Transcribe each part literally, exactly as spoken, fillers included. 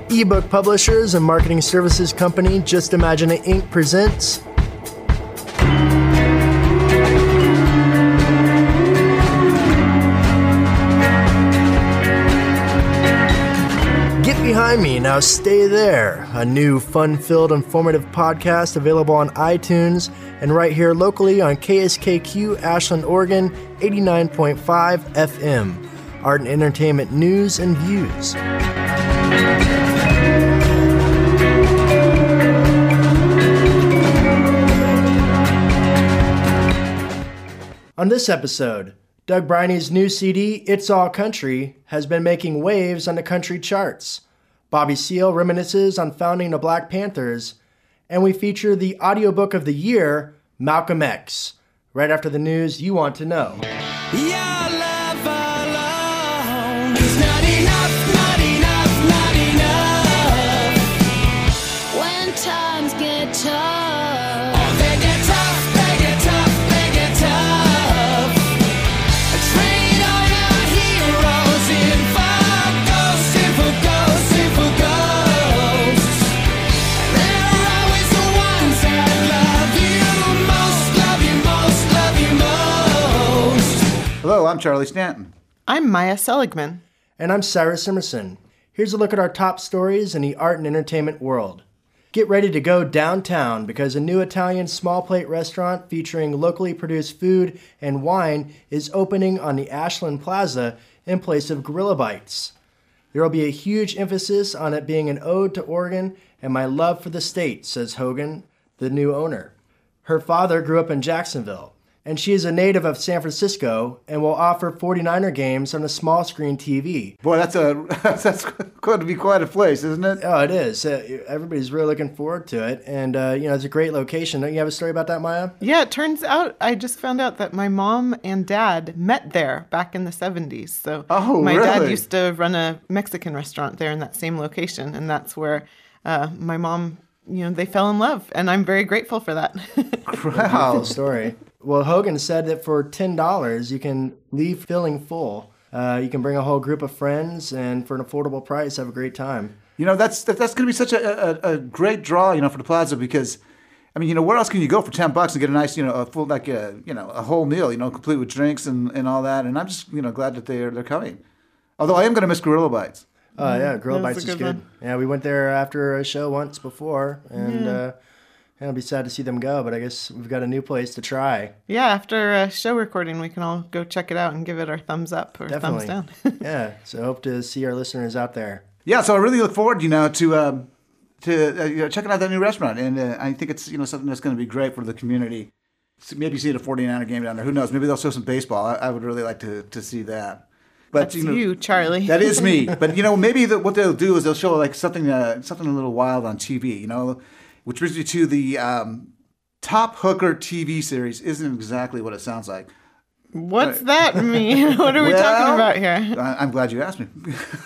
Ebook publishers and marketing services company Just Imagine It Incorporated presents Get Behind Me, Now Stay There, a new fun-filled, informative podcast available on iTunes and right here locally on K S K Q Ashland, Oregon, eighty-nine point five F M. Art and entertainment news and views. On this episode, Doug Briney's new C D, It's All Country, has been making waves on the country charts. Bobby Seale reminisces on founding the Black Panthers, and we feature the audiobook of the year, Malcolm X, right after the news you want to know. Your love alone is not enough, not enough, not enough. When times get tough, oh, they get tough, they get tough, they get tough. Train on our heroes in for ghosts, in for ghosts, in for ghosts. They're always the ones that love you most, love you most, love you most. Hello, I'm Charlie Stanton. I'm Maya Seligman. And I'm Cyrus Emerson. Here's a look at our top stories in the art and entertainment world. Get ready to go downtown because a new Italian small plate restaurant featuring locally produced food and wine is opening on the Ashland Plaza in place of Gorilla Bites. There will be a huge emphasis on it being an ode to Oregon and my love for the state, says Hogan, the new owner. Her father grew up in Jacksonville, and she is a native of San Francisco and will offer forty-niner games on a small screen T V. Boy, that's a that's going to be quite a place, isn't it? Oh, it is. Uh, everybody's really looking forward to it. And, uh, you know, it's a great location. Don't you have a story about that, Maya? Yeah, it turns out I just found out that my mom and dad met there back in the seventies. So Oh, my dad really? used to run a Mexican restaurant there in that same location. And that's where uh, my mom, you know, they fell in love. And I'm very grateful for that. Wow. Good story. Well, Hogan said that for ten dollars, you can leave feeling full. Uh, you can bring a whole group of friends and for an affordable price, have a great time. You know, that's that, that's going to be such a, a, a great draw, you know, for the Plaza because, I mean, you know, where else can you go for ten bucks and get a nice, you know, a full, like a, you know, a whole meal, you know, complete with drinks and, and all that. And I'm just, you know, glad that they're, they're coming. Although I am going to miss Gorilla Bites. Oh, yeah, Gorilla That was Bites a is good good. one. Yeah, we went there after a show once before, and Yeah. uh, yeah, it'll be sad to see them go, but I guess we've got a new place to try. Yeah, after a show recording, we can all go check it out and give it our thumbs up or Definitely. thumbs down. Yeah, so hope to see our listeners out there. Yeah, so I really look forward, you know, to um, to uh, you know, checking out that new restaurant, and uh, I think it's, you know, something that's going to be great for the community. So maybe see a forty-niner game down there. Who knows? Maybe they'll show some baseball. I, I would really like to to see that. But That's you, know, you, Charlie. That is me. But you know, maybe the, what they'll do is they'll show like something uh, something a little wild on T V. You know, which brings me to the um, Top Hooker T V series. Isn't exactly what it sounds like. What's that mean? What are we Well, talking about here? I- I'm glad you asked me.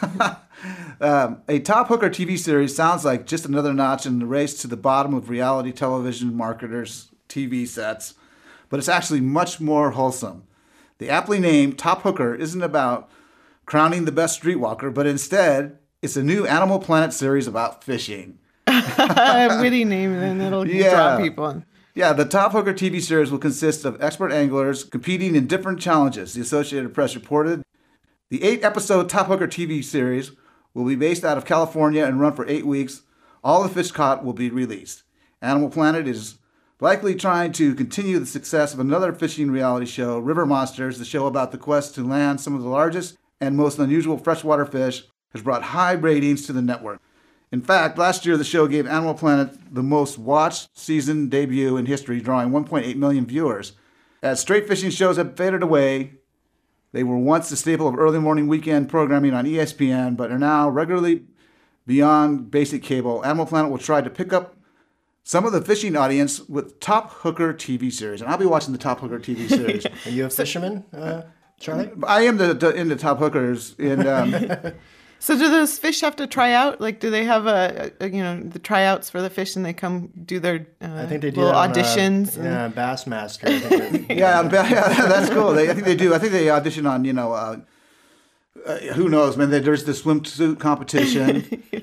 um, a Top Hooker T V series sounds like just another notch in the race to the bottom of reality television marketers' T V sets, but it's actually much more wholesome. The aptly named Top Hooker isn't about crowning the best streetwalker, but instead, it's a new Animal Planet series about fishing. A witty name, and it'll Yeah. draw people in. Yeah, the Top Hooker T V series will consist of expert anglers competing in different challenges, the Associated Press reported. The eight-episode Top Hooker T V series will be based out of California and run for eight weeks. All the fish caught will be released. Animal Planet is likely trying to continue the success of another fishing reality show, River Monsters, the show about the quest to land some of the largest and most unusual freshwater fish, has brought high ratings to the network. In fact, last year the show gave Animal Planet the most watched season debut in history, drawing one point eight million viewers. As straight fishing shows have faded away, they were once the staple of early morning weekend programming on E S P N, but are now regularly beyond basic cable. Animal Planet will try to pick up some of the fishing audience with Top Hooker T V series, and I'll be watching the Top Hooker T V series. Are you a fisherman, uh, Charlie? I am the, the into Top Hookers, and um, So do those fish have to try out? Like, do they have a, a you know, the tryouts for the fish, and they come do their uh, I think they do little that on, auditions? Uh, and- yeah, Bassmaster. I think they- yeah, ba- yeah, that's cool. They, I think they do. I think they audition on, you know, uh, uh, who knows, man. There's the swimsuit competition.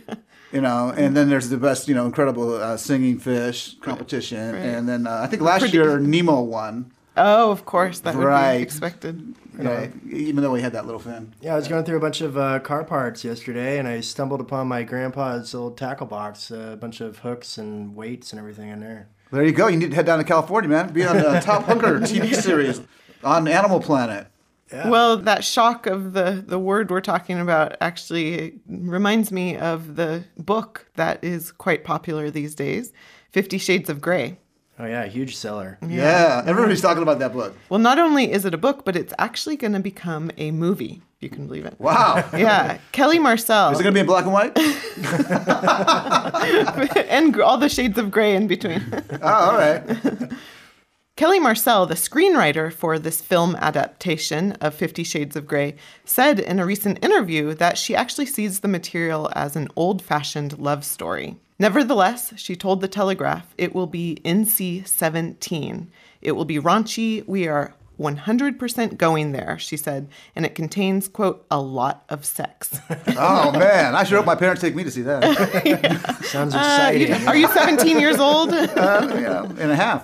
You know, and then there's the best, you know, incredible uh, singing fish competition. Right. And then uh, I think last Pretty- year Nemo won. Oh, of course, that would Right. be expected. You know, even though he had that little fin. Yeah, I was going through a bunch of uh, car parts yesterday, and I stumbled upon my grandpa's old tackle box, uh, a bunch of hooks and weights and everything in there. There you go. You need to head down to California, man. Be on the Top Hooker T V series on Animal Planet. Yeah. Well, that shock of the, the word we're talking about actually reminds me of the book that is quite popular these days, Fifty Shades of Grey. Oh, yeah, huge seller. Yeah, everybody's talking about that book. Well, not only is it a book, but it's actually going to become a movie. You can believe it. Wow. Yeah. Kelly Marcel. Is it going to be in black and white? and gr- all the shades of gray in between. Oh, all right. Kelly Marcel, the screenwriter for this film adaptation of Fifty Shades of Grey, said in a recent interview that she actually sees the material as an old-fashioned love story. Nevertheless, she told The Telegraph, it will be N C seventeen. It will be raunchy. We are one hundred percent going there, she said, and it contains, quote, a lot of sex. Oh, man. I sure hope my parents take me to see that. Sounds Uh, exciting. you- are you seventeen years old? Uh, you know, and a half.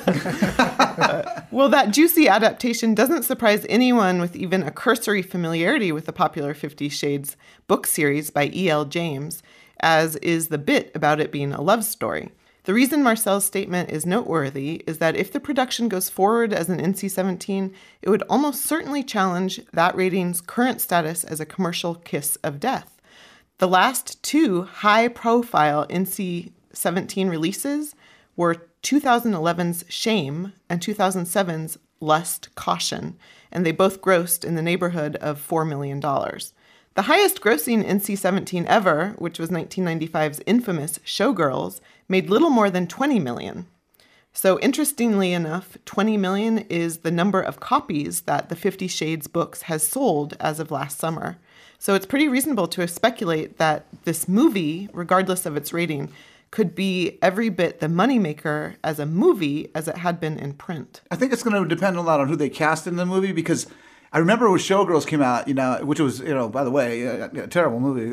Well, that juicy adaptation doesn't surprise anyone with even a cursory familiarity with the popular Fifty Shades book series by E L. James, as is the bit about it being a love story. The reason Marcel's statement is noteworthy is that if the production goes forward as an N C seventeen, it would almost certainly challenge that rating's current status as a commercial kiss of death. The last two high-profile N C seventeen releases were two thousand eleven's Shame and two thousand seven's Lust, Caution, and they both grossed in the neighborhood of four million dollars. The highest grossing N C seventeen ever, which was nineteen ninety-five's infamous Showgirls, made little more than twenty million dollars. So interestingly enough, twenty million dollars is the number of copies that the Fifty Shades books has sold as of last summer. So it's pretty reasonable to speculate that this movie, regardless of its rating, could be every bit the moneymaker as a movie as it had been in print. I think it's going to depend a lot on who they cast in the movie because I remember when Showgirls came out, you know, which was, you know, by the way, a, a terrible movie.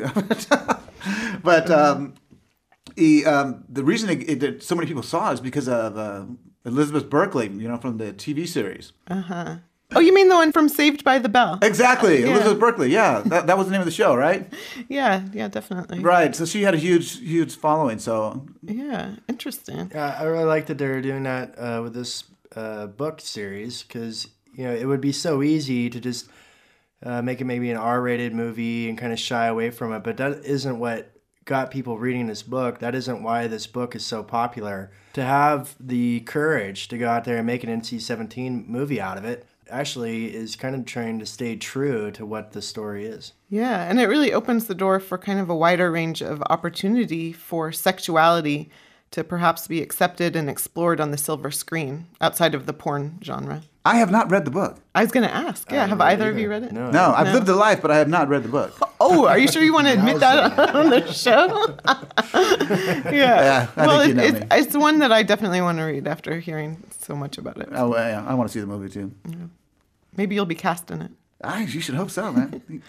But um, the, um, the reason it, it, that so many people saw it is because of uh, Elizabeth Berkley, you know, from the T V series. Uh-huh. Oh, you mean the one from Saved by the Bell? Exactly. Yeah. Elizabeth Berkley. Yeah. That, that was the name of the show, right? Yeah, yeah, definitely. Right. So she had a huge, huge following. So Yeah, interesting. Yeah, I really like that they're doing that uh, with this uh, book series because, you know, it would be so easy to just uh, make it maybe an R-rated movie and kind of shy away from it. But that isn't what got people reading this book. That isn't why this book is so popular. To have the courage to go out there and make an N C seventeen movie out of it actually is kind of trying to stay true to what the story is. Yeah, and it really opens the door for kind of a wider range of opportunity for sexuality to perhaps be accepted and explored on the silver screen outside of the porn genre. I have not read the book. I was going to ask, yeah, have either of you read it? No. No, I've No. lived a life, but I have not read the book. Oh, are you sure you want to admit that on the show? yeah. Yeah, I well, think you it, know it's, me. it's one that I definitely want to read after hearing so much about it. Oh, yeah, I want to see the movie too. Maybe you'll be cast in it. I, you should hope so, man.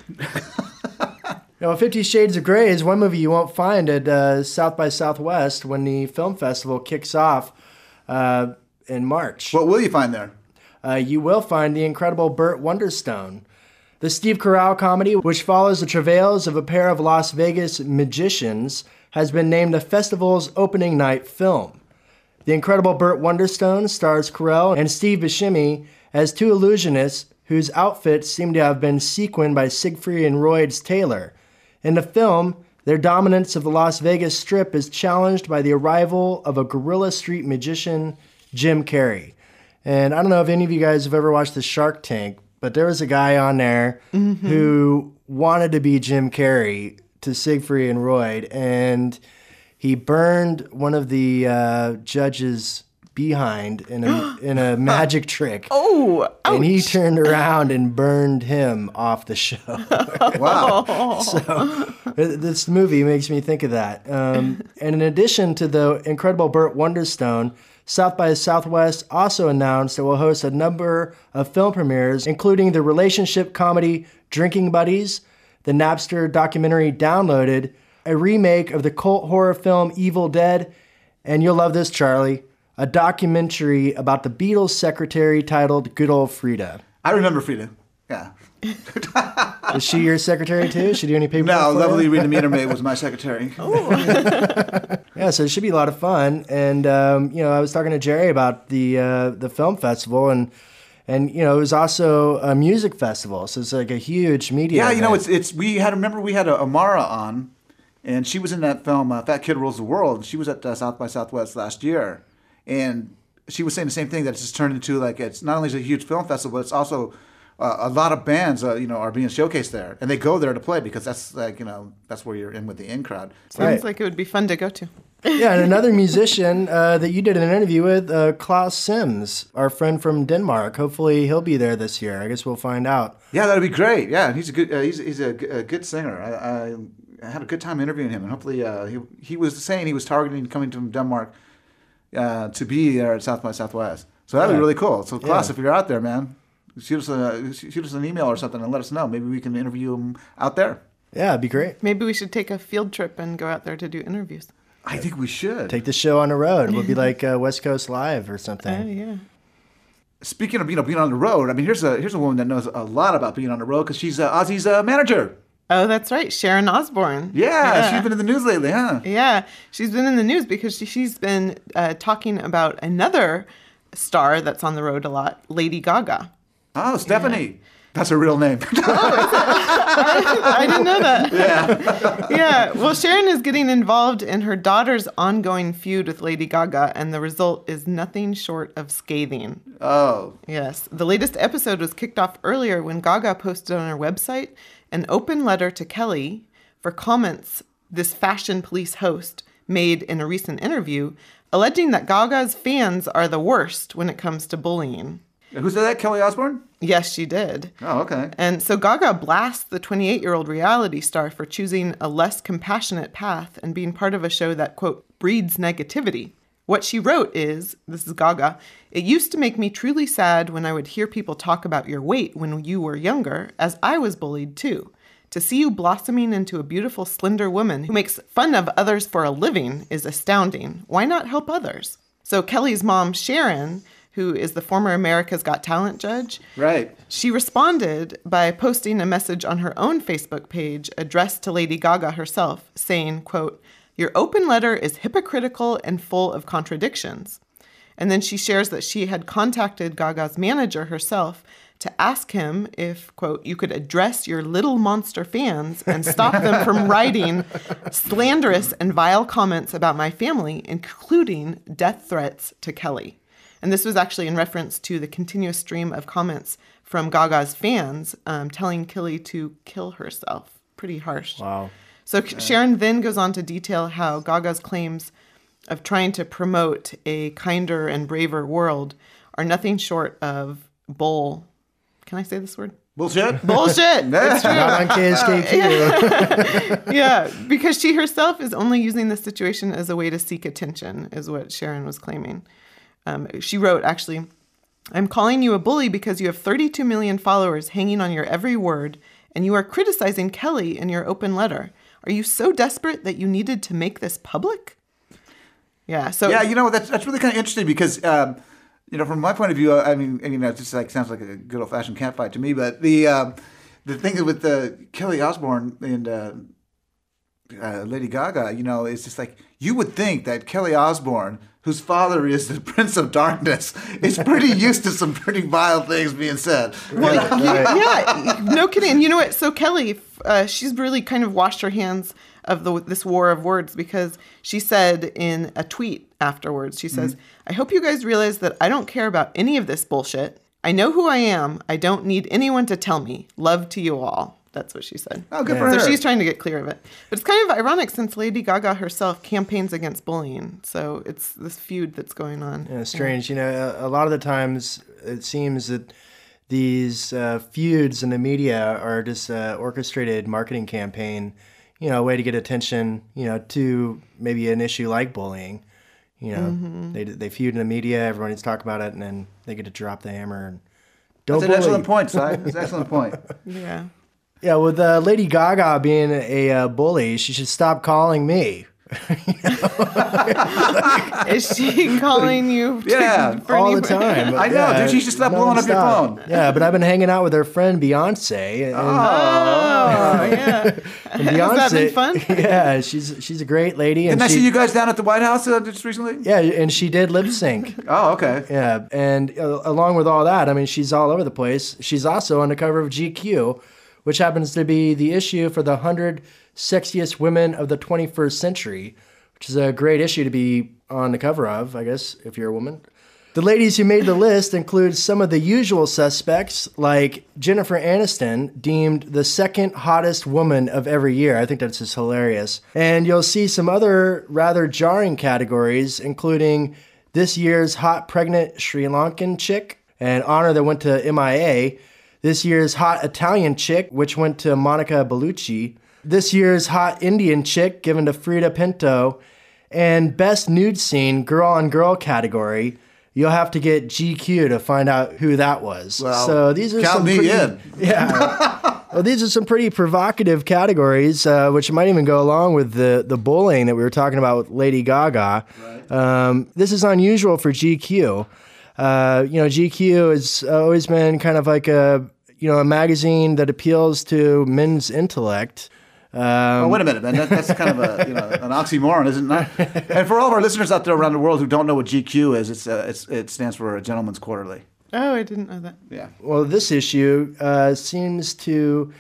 Now, Fifty Shades of Grey is one movie you won't find at uh, South by Southwest when the film festival kicks off uh, in March. What will you find there? Uh, you will find the incredible Burt Wonderstone. The Steve Carell comedy, which follows the travails of a pair of Las Vegas magicians, has been named the festival's opening night film. The incredible Burt Wonderstone stars Carell and Steve Buscemi as two illusionists whose outfits seem to have been sequined by Siegfried and Roy's tailor. In the film, their dominance of the Las Vegas Strip is challenged by the arrival of a guerrilla street magician, Jim Carrey. And I don't know if any of you guys have ever watched the Shark Tank, but there was a guy on there mm-hmm. who wanted to be Jim Carrey to Siegfried and Roy, and he burned one of the uh, judges' behind in a in a magic trick. Oh, ouch. And he turned around and burned him off the show. Wow. So this movie makes me think of that. Um, and in addition to the incredible Burt Wonderstone, South by Southwest also announced it will host a number of film premieres, including the relationship comedy Drinking Buddies, the Napster documentary Downloaded, a remake of the cult horror film Evil Dead, and you'll love this, Charlie, a documentary about the Beatles secretary titled Good Old Frida. I remember Frida. Yeah. Is she your secretary too? Should she do any paperwork? No, for lovely you? Rita Metermaid was my secretary. Yeah, so it should be a lot of fun. And um, you know, I was talking to Jerry about the uh, the film festival, and and you know, it was also a music festival, so it's like a huge media. Yeah, you know, event. it's it's we had remember we had a Amara on, and she was in that film uh, Fat Kid Rules the World. She was at uh, South by Southwest last year, and she was saying the same thing, that it's just turned into like, it's not only is it a huge film festival, but it's also uh, a lot of bands uh, you know are being showcased there, and they go there to play because that's like, you know, that's where you're in with the in crowd. Sounds Right. like it would be fun to go to. Yeah, and another musician uh, that you did an interview with, uh, Klaus Sims, our friend from Denmark. Hopefully, he'll be there this year. I guess we'll find out. Yeah, that'd be great. Yeah, he's a good uh, he's he's a, g- a good singer. I, I I had a good time interviewing him, and hopefully uh, he he was saying he was targeting coming to Denmark uh, to be there at South by Southwest. So that'd Yeah. be really cool. So Klaus, Yeah. if you're out there, man, shoot us a shoot us an email or something and let us know. Maybe we can interview him out there. Yeah, it'd be great. Maybe we should take a field trip and go out there to do interviews. I think we should. Take the show on the road. We'll be like uh, West Coast Live or Oh, something. yeah. Speaking of, you know, being on the road, I mean, here's a here's a woman that knows a lot about being on the road because she's uh, Ozzy's uh, manager. Oh, that's right. Sharon Osbourne. Yeah, she's been in the news lately, huh? Yeah, she's been in the news because she, she's been uh, talking about another star that's on the road a lot, Lady Gaga. Oh, Stephanie. That's her real name. I didn't know that. Yeah. Yeah. Well, Sharon is getting involved in her daughter's ongoing feud with Lady Gaga, and the result is nothing short of scathing. Oh. Yes. The latest episode was kicked off earlier when Gaga posted on her website an open letter to Kelly for comments this Fashion Police host made in a recent interview, alleging that Gaga's fans are the worst when it comes to bullying. Who said that? Kelly Osbourne? Yes, she did. Oh, okay. And so Gaga blasts the twenty-eight-year-old reality star for choosing a less compassionate path and being part of a show that, quote, breeds negativity. What she wrote is, this is Gaga, "It used to make me truly sad when I would hear people talk about your weight when you were younger, as I was bullied too. To see you blossoming into a beautiful, slender woman who makes fun of others for a living is astounding. Why not help others?" So Kelly's mom, Sharon, who is the former America's Got Talent judge, Right. she responded by posting a message on her own Facebook page addressed to Lady Gaga herself, saying, quote, "Your open letter is hypocritical and full of contradictions." And then she shares that she had contacted Gaga's manager herself to ask him if, quote, "you could address your little monster fans and stop them from writing slanderous and vile comments about my family, including death threats to Kelly." And this was actually in reference to the continuous stream of comments from Gaga's fans um, telling Kelly to kill herself. Pretty harsh. Wow. So Sharon then goes on to detail how Gaga's claims of trying to promote a kinder and braver world are nothing short of bull. Can I say this word? Bullshit? Bullshit. It's true. Not on K S K Q. Yeah, because she herself is only using this situation as a way to seek attention, is what Sharon was claiming. Um, she wrote, actually, "I'm calling you a bully because you have thirty-two million followers hanging on your every word, and you are criticizing Kelly in your open letter. Are you so desperate that you needed to make this public?" Yeah, so... Yeah, you know, that's that's really kind of interesting because, um, you know, from my point of view, I mean, I mean, it just like sounds like a good old fashioned cat fight to me. But the um, the thing with the Kelly Osbourne and uh, uh, Lady Gaga, you know, it's just like you would think that Kelly Osbourne, whose father is the Prince of Darkness, is pretty used to some pretty vile things being said. Well, yeah, no kidding. And you know what? So Kelly, uh, she's really kind of washed her hands of the, this war of words because she said in a tweet afterwards, she says, "I hope you guys realize that I don't care about any of this bullshit. I know who I am. I don't need anyone to tell me. Love to you all." That's what she said. Oh, good Yeah. for her. So she's trying to get clear of it. But it's kind of ironic since Lady Gaga herself campaigns against bullying. So it's this feud that's going on. Yeah, strange. You know, a, a lot of the times it seems that these uh, feuds in the media are just uh, orchestrated marketing campaign, you know, a way to get attention, you know, to maybe an issue like bullying. You know, Mm-hmm. they they feud in the media, everybody's talking about it, and then they get to drop the hammer. And don't That's an bully. excellent point, Si. That's an excellent point. Yeah. Yeah, with uh, Lady Gaga being a uh, bully, she should stop calling me. Is she calling you? To, Yeah, for all any- the time. I know, Yeah, dude. She should stop blowing up your nonstop. phone. Yeah, but I've been hanging out with her friend Beyonce. And, Oh, yeah. and Has that been Beyonce, fun? yeah, she's she's a great lady. And Didn't I she, see you guys down at the White House uh, just recently? Yeah, and she did lip sync. Oh, okay. Yeah, and uh, along with all that, I mean, she's all over the place. She's also on the cover of G Q, which happens to be the issue for the one hundred Sexiest Women of the twenty-first Century, which is a great issue to be on the cover of, I guess, if you're a woman. The ladies who made the list include some of the usual suspects, like Jennifer Aniston, deemed the second hottest woman of every year. I think that's just hilarious. And you'll see some other rather jarring categories, including this year's hot pregnant Sri Lankan chick, an honor that went to M I A. This year's hot Italian chick, which went to Monica Bellucci. This year's hot Indian chick, given to Frida Pinto. And best nude scene, girl on girl category. You'll have to get G Q to find out who that was. Well, so these are count some me pretty, in. Yeah. Well, these are some pretty provocative categories, uh, which might even go along with the, the bullying that we were talking about with Lady Gaga. Right. Um, this is unusual for G Q. Uh, you know, G Q has always been kind of like a you know a magazine that appeals to men's intellect. Um, Oh, wait a minute, man. That, that's kind of a you know an oxymoron, isn't it? And for all of our listeners out there around the world who don't know what G Q is, it's, uh, it's it stands for a Gentleman's Quarterly. Oh, I didn't know that. Yeah. Well, this issue uh, seems to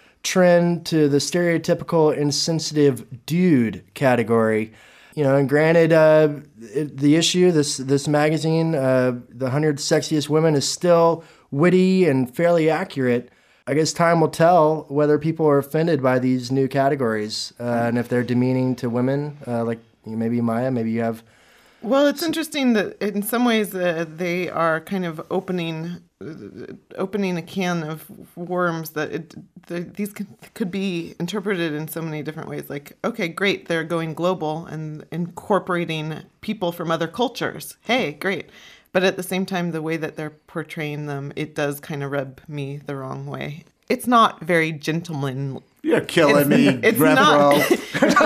trend to the stereotypical insensitive dude category. You know, and granted, uh, it, the issue, this this magazine, uh, the one hundred Sexiest Women, is still witty and fairly accurate. I guess time will tell whether people are offended by these new categories uh, and if they're demeaning to women. Uh, like maybe Maya, maybe you have. Well, it's interesting that in some ways uh, they are kind of opening uh, opening a can of worms that it, the, these could, could be interpreted in so many different ways. Like, okay, great, they're going global and incorporating people from other cultures. Hey, great. But at the same time, the way that they're portraying them, it does kind of rub me the wrong way. It's not very gentlemanly. You're killing me, It's Rev not. Bro.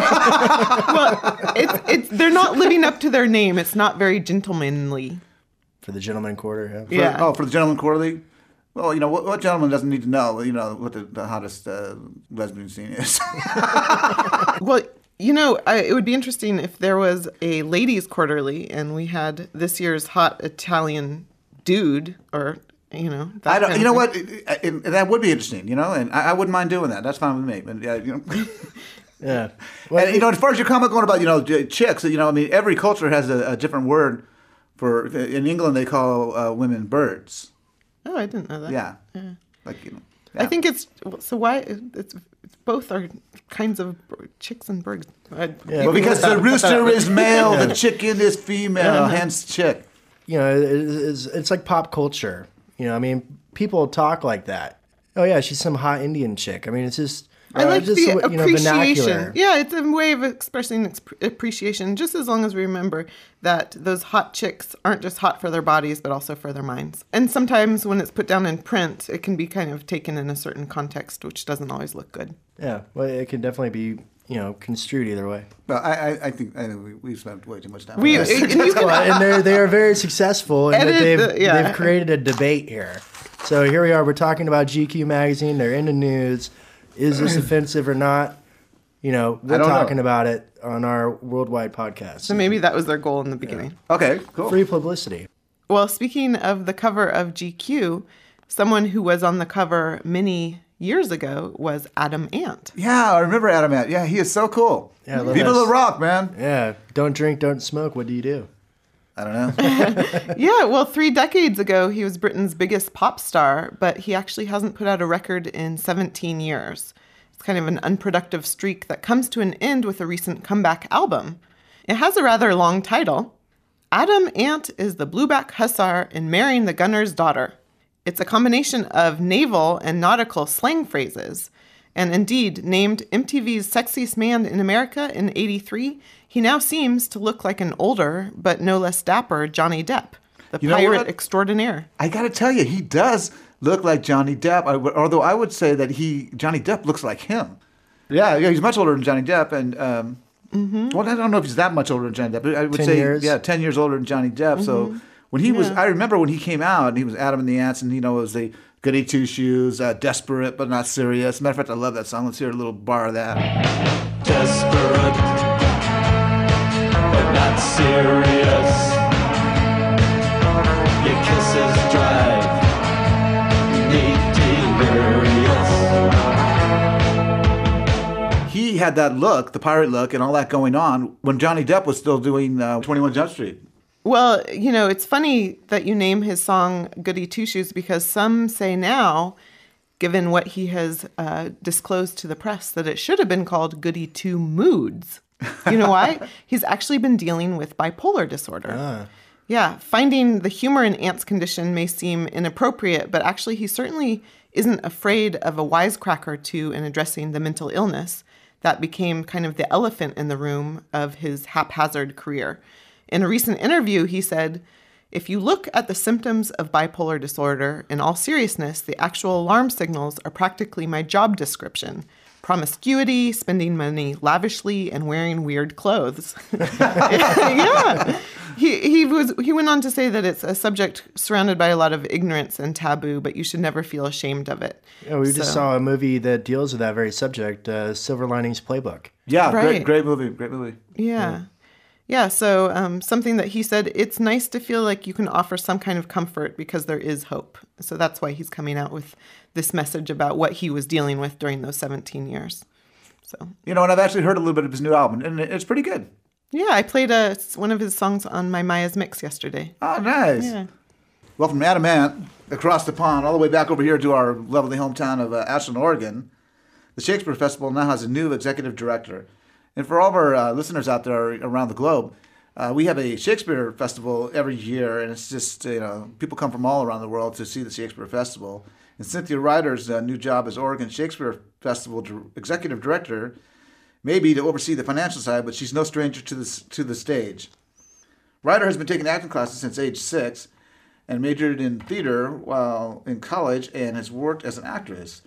Well, it's it's they're not living up to their name. It's not very gentlemanly. For the Gentleman Quarter, yeah. Yeah. Oh, for the Gentleman Quarterly? Well, you know, what, what gentleman doesn't need to know, you know, what the, the hottest uh, lesbian scene is? Well, you know, I, it would be interesting if there was a ladies' quarterly and we had this year's hot Italian dude, or you know, that I don't. kind You of know thing. what? It, it, that would be interesting. You know, and I, I wouldn't mind doing that. That's fine with me. But yeah, you know. Yeah. Well, And you know, as far as your comment going about you know j- chicks, you know, I mean, every culture has a, a different word for. In England, they call uh, women birds. Oh, I didn't know that. Yeah, like you know. I think it's so. Why it's, it's both are kinds of bir- chicks and birds. I, Yeah. Well, because the rooster is male, the chicken is female, hence chick. you know, it- it's, it's like pop culture. You know, I mean, people talk like that. Oh yeah, she's some hot Indian chick. I mean, it's just I uh, like just, the you know, appreciation. vernacular. Yeah, it's a way of expressing ex- appreciation. Just as long as we remember that those hot chicks aren't just hot for their bodies, but also for their minds. And sometimes when it's put down in print, it can be kind of taken in a certain context, which doesn't always look good. Yeah, well, it can definitely be, you know, construed either way. Well, I, I, I think I think we, we've spent way too much time. We, on this. and you can- Well, and they're they are very successful, and that Edit they've the- yeah. they've created a debate here. So here we are. We're talking about G Q magazine. They're in the news. Is this offensive or not? You know, we're don't know. talking about it on our worldwide podcast. so maybe that was their goal in the beginning. Okay, cool. Free publicity. Well, speaking of the cover of G Q, someone who was on the cover many years ago was Adam Ant. Yeah, I remember Adam Ant. Yeah, he is so cool. Yeah, I love People that. that rock, man. Yeah, don't drink, don't smoke. What do you do? I don't know. Yeah, well, three decades ago, he was Britain's biggest pop star, but he actually hasn't put out a record in seventeen years. It's kind of an unproductive streak that comes to an end with a recent comeback album. It has a rather long title. Adam Ant is the blueback hussar in Marrying the Gunner's Daughter. It's a combination of naval and nautical slang phrases. And indeed, named M T V's Sexiest Man in America in eighty-three, he now seems to look like an older, but no less dapper, Johnny Depp, the You know pirate what? extraordinaire. I got to tell you, he does look like Johnny Depp. I w- although I would say that he Johnny Depp looks like him. Yeah, yeah, he's much older than Johnny Depp, and um, mm-hmm. well, I don't know if he's that much older than Johnny Depp. But I would ten say, years. yeah, ten years older than Johnny Depp. Mm-hmm. So when he yeah. was, I remember when he came out, and he was Adam and the Ants, and you know, it was the Goody Two Shoes, uh, desperate but not serious. Matter of fact, I love that song. Let's hear a little bar of that. Desperate but not serious. Your kisses drive me delirious. He had that look, the pirate look, and all that going on when Johnny Depp was still doing uh, twenty-one Jump Street. Well, you know, it's funny that you name his song Goody Two Shoes because some say now, given what he has uh, disclosed to the press, that it should have been called Goody Two Moods. You know why? He's actually been dealing with bipolar disorder. Ah. Yeah, finding the humor in Ant's condition may seem inappropriate, but actually he certainly isn't afraid of a wisecracker to in addressing the mental illness that became kind of the elephant in the room of his haphazard career. In a recent interview, he said, "If you look at the symptoms of bipolar disorder, in all seriousness, the actual alarm signals are practically my job description. Promiscuity, spending money lavishly, and wearing weird clothes." Yeah. He he was he went on to say that it's a subject surrounded by a lot of ignorance and taboo, but you should never feel ashamed of it. Yeah, we so. just saw a movie that deals with that very subject, uh, Silver Linings Playbook. Yeah, right. great, great movie, great movie. Yeah. yeah. Yeah, so um, something that he said, it's nice to feel like you can offer some kind of comfort because there is hope. So that's why he's coming out with this message about what he was dealing with during those seventeen years. So You know, and I've actually heard a little bit of his new album, and it's pretty good. Yeah, I played a, one of his songs on my Maya's Mix yesterday. Oh, nice. Yeah. Well, from Adam Ant, across the pond, all the way back over here to our lovely hometown of uh, Ashland, Oregon, the Shakespeare Festival now has a new executive director. And for all of our uh, listeners out there around the globe, uh, we have a Shakespeare Festival every year, and it's just, you know, people come from all around the world to see the Shakespeare Festival. And Cynthia Ryder's uh, new job as Oregon Shakespeare Festival Di- Executive Director may be to oversee the financial side, but she's no stranger to the, to the stage. Ryder has been taking acting classes since age six and majored in theater while in college and has worked as an actress.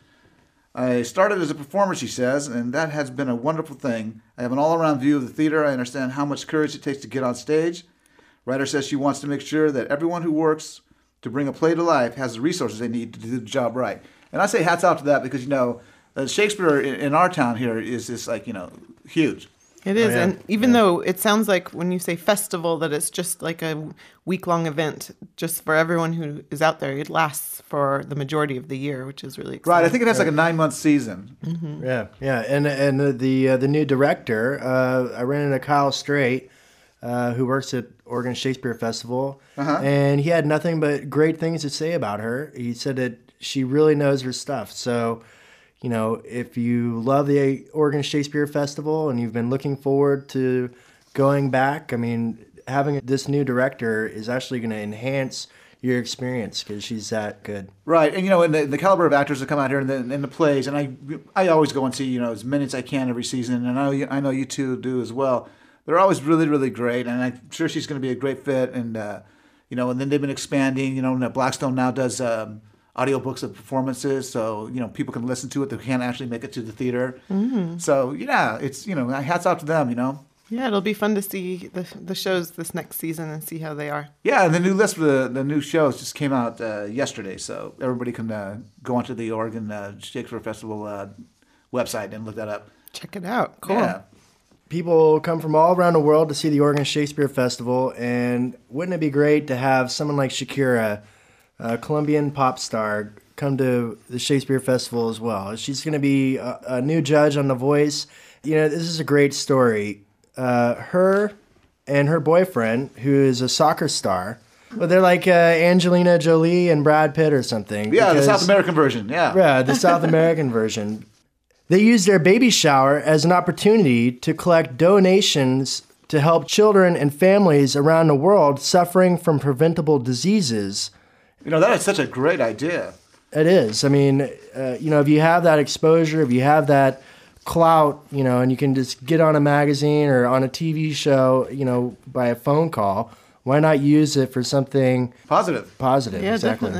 "I started as a performer," she says, "and that has been a wonderful thing. I have an all-around view of the theater. I understand how much courage it takes to get on stage." Ryder says she wants to make sure that everyone who works to bring a play to life has the resources they need to do the job right. And I say hats off to that because, you know, uh, Shakespeare in, in our town here is just like, you know, huge. It is, Oh, yeah. and even Yeah. though it sounds like when you say festival that it's just like a week-long event just for everyone who is out there, it lasts for the majority of the year, which is really exciting. Right, I think it has like a nine-month season. Mm-hmm. Yeah, yeah, and and the uh, the new director, uh, I ran into Kyle Strait, uh, who works at Oregon Shakespeare Festival, Uh-huh. and he had nothing but great things to say about her. He said that she really knows her stuff. So, you know, if you love the Oregon Shakespeare Festival and you've been looking forward to going back, I mean, having this new director is actually going to enhance your experience because she's that good. Right, and you know, and the, the caliber of actors that come out here in the, in the plays, and I I always go and see, you know, as many as I can every season, and I know you, I know you two do as well. They're always really, really great, and I'm sure she's going to be a great fit. And uh, you know, and then they've been expanding. You know, and Blackstone now does um, audiobooks of performances, so you know people can listen to it that can't actually make it to the theater. Mm-hmm. So yeah, it's you know, hats off to them. You know. Yeah, it'll be fun to see the the shows this next season and see how they are. Yeah, and the new list for the, the new shows just came out uh, yesterday, so everybody can uh, go onto the Oregon uh, Shakespeare Festival uh, website and look that up. Check it out. Cool. Yeah. People come from all around the world to see the Oregon Shakespeare Festival, and wouldn't it be great to have someone like Shakira, a Colombian pop star, come to the Shakespeare Festival as well? She's going to be a, a new judge on The Voice. You know, this is a great story. Uh, her and her boyfriend, who is a soccer star, well, they're like uh, Angelina Jolie and Brad Pitt or something. Yeah, because- the South American version, yeah. Yeah, the South American version. They used their baby shower as an opportunity to collect donations to help children and families around the world suffering from preventable diseases. You know, that is such a great idea. It is. I mean, uh, you know, if you have that exposure, if you have that clout, you know, and you can just get on a magazine or on a T V show, you know, by a phone call, why not use it for something Positive. positive? Yeah, exactly. definitely.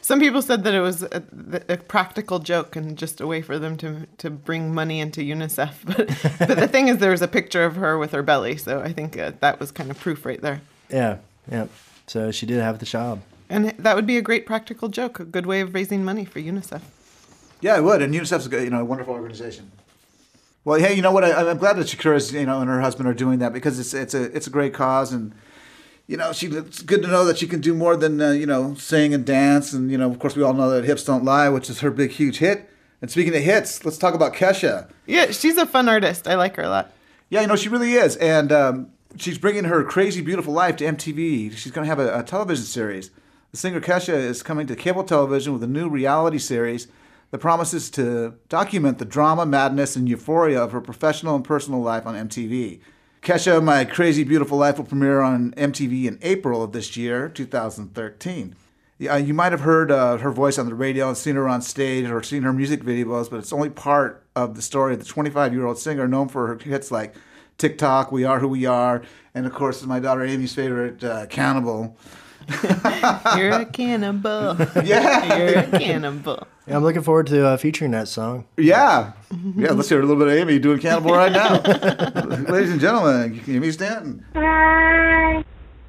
Some people said that it was a, a practical joke and just a way for them to to bring money into UNICEF. But, but the thing is, there was a picture of her with her belly, so I think uh, that was kind of proof right there. Yeah, yeah. So she did have the job. And that would be a great practical joke, a good way of raising money for UNICEF. Yeah, it would. And UNICEF's a good, you know, a wonderful organization. Well, hey, you know what? I, I'm glad that Shakira's, you know, and her husband are doing that because it's it's a it's a great cause, and you know, she it's good to know that she can do more than uh, you know, sing and dance, and you know, of course, we all know that "Hips Don't Lie," which is her big, huge hit. And speaking of hits, let's talk about Kesha. Yeah, she's a fun artist. I like her a lot. Yeah, you know, she really is, and um, she's bringing her crazy, beautiful life to M T V. She's going to have a, a television series. The singer Kesha is coming to cable television with a new reality series that promises to document the drama, madness, and euphoria of her professional and personal life on M T V. Kesha, My Crazy Beautiful Life will premiere on M T V in April of this year, two thousand thirteen. Yeah, you might have heard uh, her voice on the radio and seen her on stage or seen her music videos, but it's only part of the story of the twenty-five-year-old singer known for her hits like TikTok, We Are Who We Are, and of course, my daughter Amy's favorite, uh, Cannibal. You're a cannibal. Yeah. You're a cannibal. Yeah, I'm looking forward to uh, featuring that song. Yeah. Yeah, let's hear a little bit of Amy doing Cannibal right now. Ladies and gentlemen, Amy Stanton. I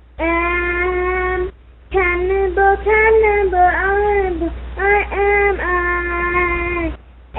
am cannibal, cannibal, I, I am, I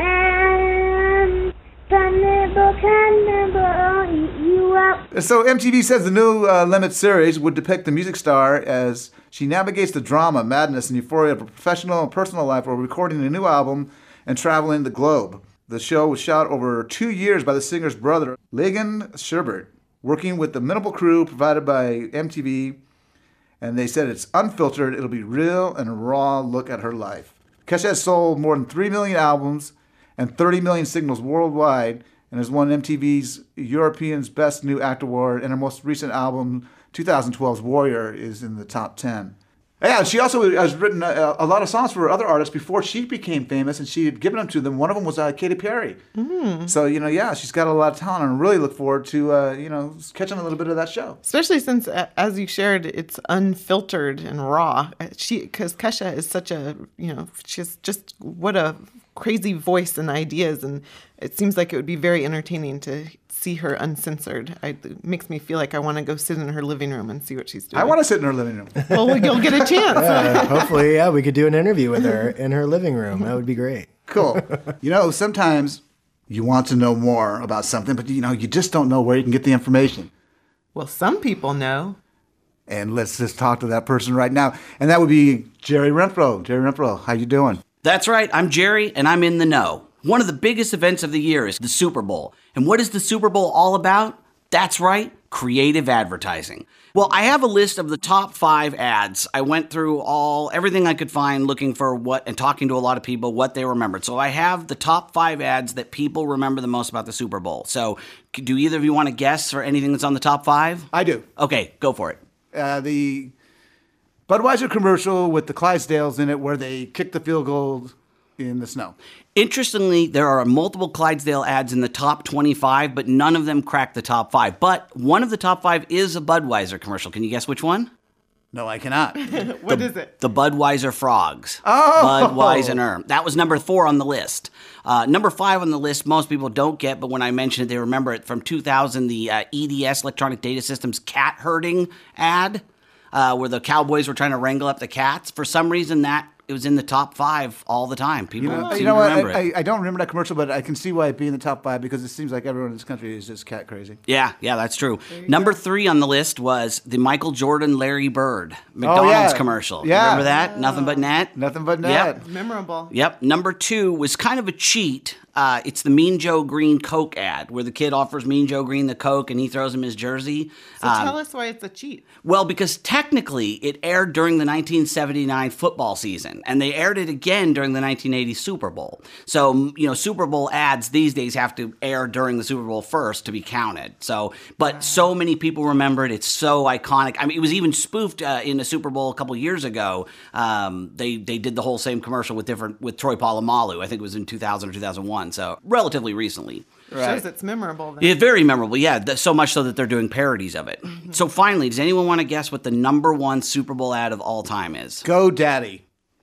am cannibal, cannibal, I'll eat you up. So M T V says the new uh, Limit series would depict the music star as she navigates the drama, madness, and euphoria of her professional and personal life while recording a new album and traveling the globe. The show was shot over two years by the singer's brother, Ligon Sherbert, working with the minimal crew provided by M T V, and they said it's unfiltered, it'll be real and a raw look at her life. Kesha has sold more than three million albums and thirty million singles worldwide, and has won M T V's European's Best New Act Award, and her most recent album, twenty twelve's Warrior, is in the top ten. Yeah, she also has written a, a lot of songs for other artists before she became famous, and she had given them to them. One of them was uh, Katy Perry. Mm. So, you know, yeah, she's got a lot of talent, and I really look forward to, uh, you know, catching a little bit of that show. Especially since, uh, as you shared, it's unfiltered and raw. Uh, She, because Kesha is such a, you know, she's just, what a crazy voice and ideas, and it seems like it would be very entertaining to see her uncensored. I, it makes me feel like I want to go sit in her living room and see what she's doing. I want to sit in her living room. Well, you'll get a chance. Yeah, hopefully, yeah, we could do an interview with her in her living room. That would be great. Cool. You know, sometimes you want to know more about something, but, you know, you just don't know where you can get the information. Well, some people know. And let's just talk to that person right now. And that would be Jerry Renfro. Jerry Renfro, how you doing? That's right, I'm Jerry, and I'm in the know. One of the biggest events of the year is the Super Bowl. And what is the Super Bowl all about? That's right, creative advertising. Well, I have a list of the top five ads. I went through all everything I could find looking for what and talking to a lot of people what they remembered. So I have the top five ads that people remember the most about the Super Bowl. So do either of you want to guess for anything that's on the top five? I do. Okay, go for it. Uh, the Budweiser commercial with the Clydesdales in it where they kick the field goal in the snow. Interestingly, there are multiple Clydesdale ads in the top twenty-five, but none of them crack the top five. But one of the top five is a Budweiser commercial. Can you guess which one? No, I cannot. What is it? The Budweiser Frogs. Oh! Budweiser. That was number four on the list. Uh, number five on the list, most people don't get, but when I mention it, they remember it from two thousand, the uh, E D S, Electronic Data Systems, cat herding ad, uh, where the cowboys were trying to wrangle up the cats. For some reason, that it was in the top five all the time. People You know, seem you know to what? remember I, it. I, I don't remember that commercial, but I can see why it'd be in the top five because it seems like everyone in this country is just cat crazy. Yeah, yeah, that's true. Number three on the list was the Michael Jordan, Larry Bird McDonald's Oh, yeah. commercial. Yeah. Remember that? Nothing but net? Nothing but Yep. that. Memorable. Yep. Number two was kind of a cheat. Uh, it's the Mean Joe Green Coke ad, where the kid offers Mean Joe Green the Coke and he throws him his jersey. So Um, tell us why it's a cheat. Well, because technically it aired during the nineteen seventy-nine football season, and they aired it again during the nineteen eighty Super Bowl. So, m- you know, Super Bowl ads these days have to air during the Super Bowl first to be counted. So, but so many people remember it. It's so iconic. I mean, it was even spoofed uh, in the Super Bowl a couple years ago. Um, they they did the whole same commercial with different with Troy Polamalu. I think it was in two thousand or two thousand one. So relatively recently. Shows it's memorable. Then. Yeah, very memorable. Yeah, th- so much so that they're doing parodies of it. So finally, does anyone want to guess what the number one Super Bowl ad of all time is? Go Daddy.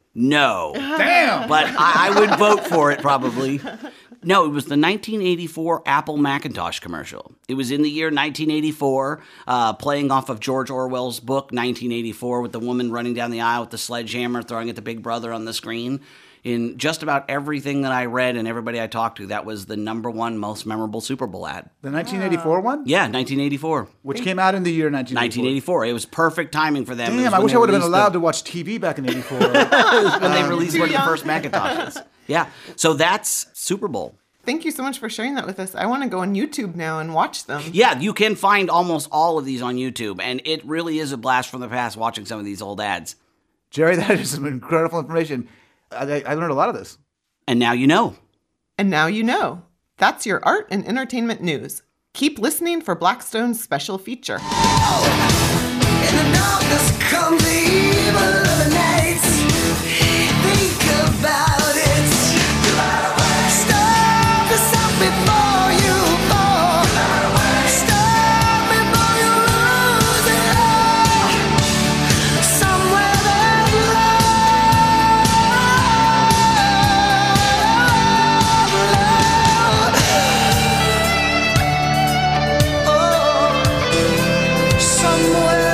No. Damn. But I, I would vote for it probably. No, it was the nineteen eighty-four Apple Macintosh commercial. It was in the year nineteen eighty-four, uh, playing off of George Orwell's book, nineteen eighty-four, with the woman running down the aisle with the sledgehammer, throwing at the big brother on the screen. In just about everything that I read and everybody I talked to, that was the number one most memorable Super Bowl ad. The nineteen eighty-four one? Yeah, nineteen eighty-four. Which came out in the year nineteen eighty-four. nineteen eighty-four. It was perfect timing for them. It was Damn, I when wish they I would have been released allowed the- to watch T V back in eighty-four. when they Um, released too one of the young. first Macintoshes. Yeah. So that's Super Bowl. Thank you so much for sharing that with us. I want to go on YouTube now and watch them. Yeah, you can find almost all of these on YouTube, and it really is a blast from the past watching some of these old ads. Jerry, that is some incredible information. I, I learned a lot of this. And now you know. And now you know. That's your art and entertainment news. Keep listening for Blackstone's special feature. In the darkness comes the evil of the night. Think about it. Stop yourself before you fall. Stop before you lose it all. Somewhere there's love, love. Oh, somewhere,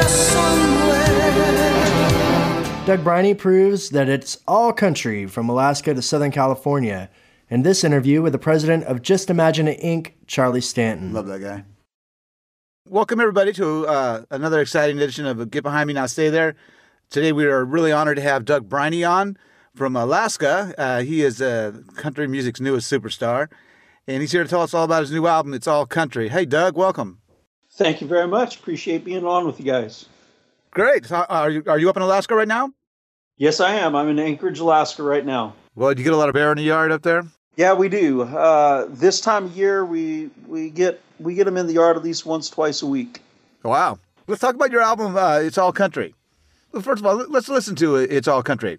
somewhere. Doug Briney proves that it's all country from Alaska to Southern California in this interview with the president of Just Imagine It, Incorporated, Charlie Stanton. Love that guy. Welcome, everybody, to uh, another exciting edition of Get Behind Me, Now Stay There. Today, we are really honored to have Doug Briney on from Alaska. Uh, he is uh, country music's newest superstar, and he's here to tell us all about his new album, It's All Country. Hey, Doug, welcome. Thank you very much. Appreciate being on with you guys. Great. So, are you are you up in Alaska right now? Yes, I am. I'm in Anchorage, Alaska right now. Well, do you get a lot of bear in the yard up there? Yeah, we do. Uh, this time of year, we we get we get them in the yard at least once, twice a week. Wow. Let's talk about your album, uh, It's All Country. Well, first of all, let's listen to it, It's All Country.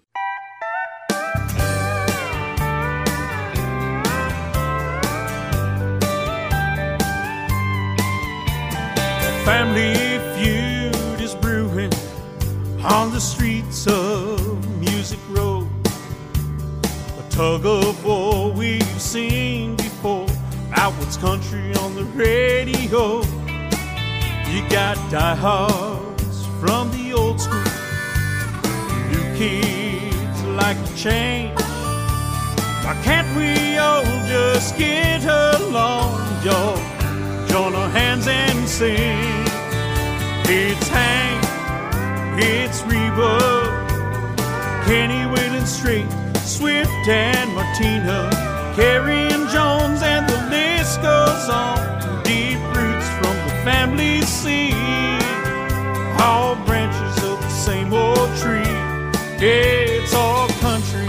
Family feud is brewing on the streets of Music Row. A tug of war we've seen before, out what's country on the radio. You got diehards from the old school, new kids like to change. Why can't we all just get along, y'all? Join our hands and sing. It's Hank, it's Reba, Kenny Whalen Straight, Swift and Martina, Carrie and Jones, and the list goes on. Deep roots from the family seed, all branches of the same old tree. Yeah, it's all country.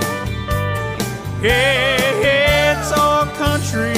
Yeah, it's all country.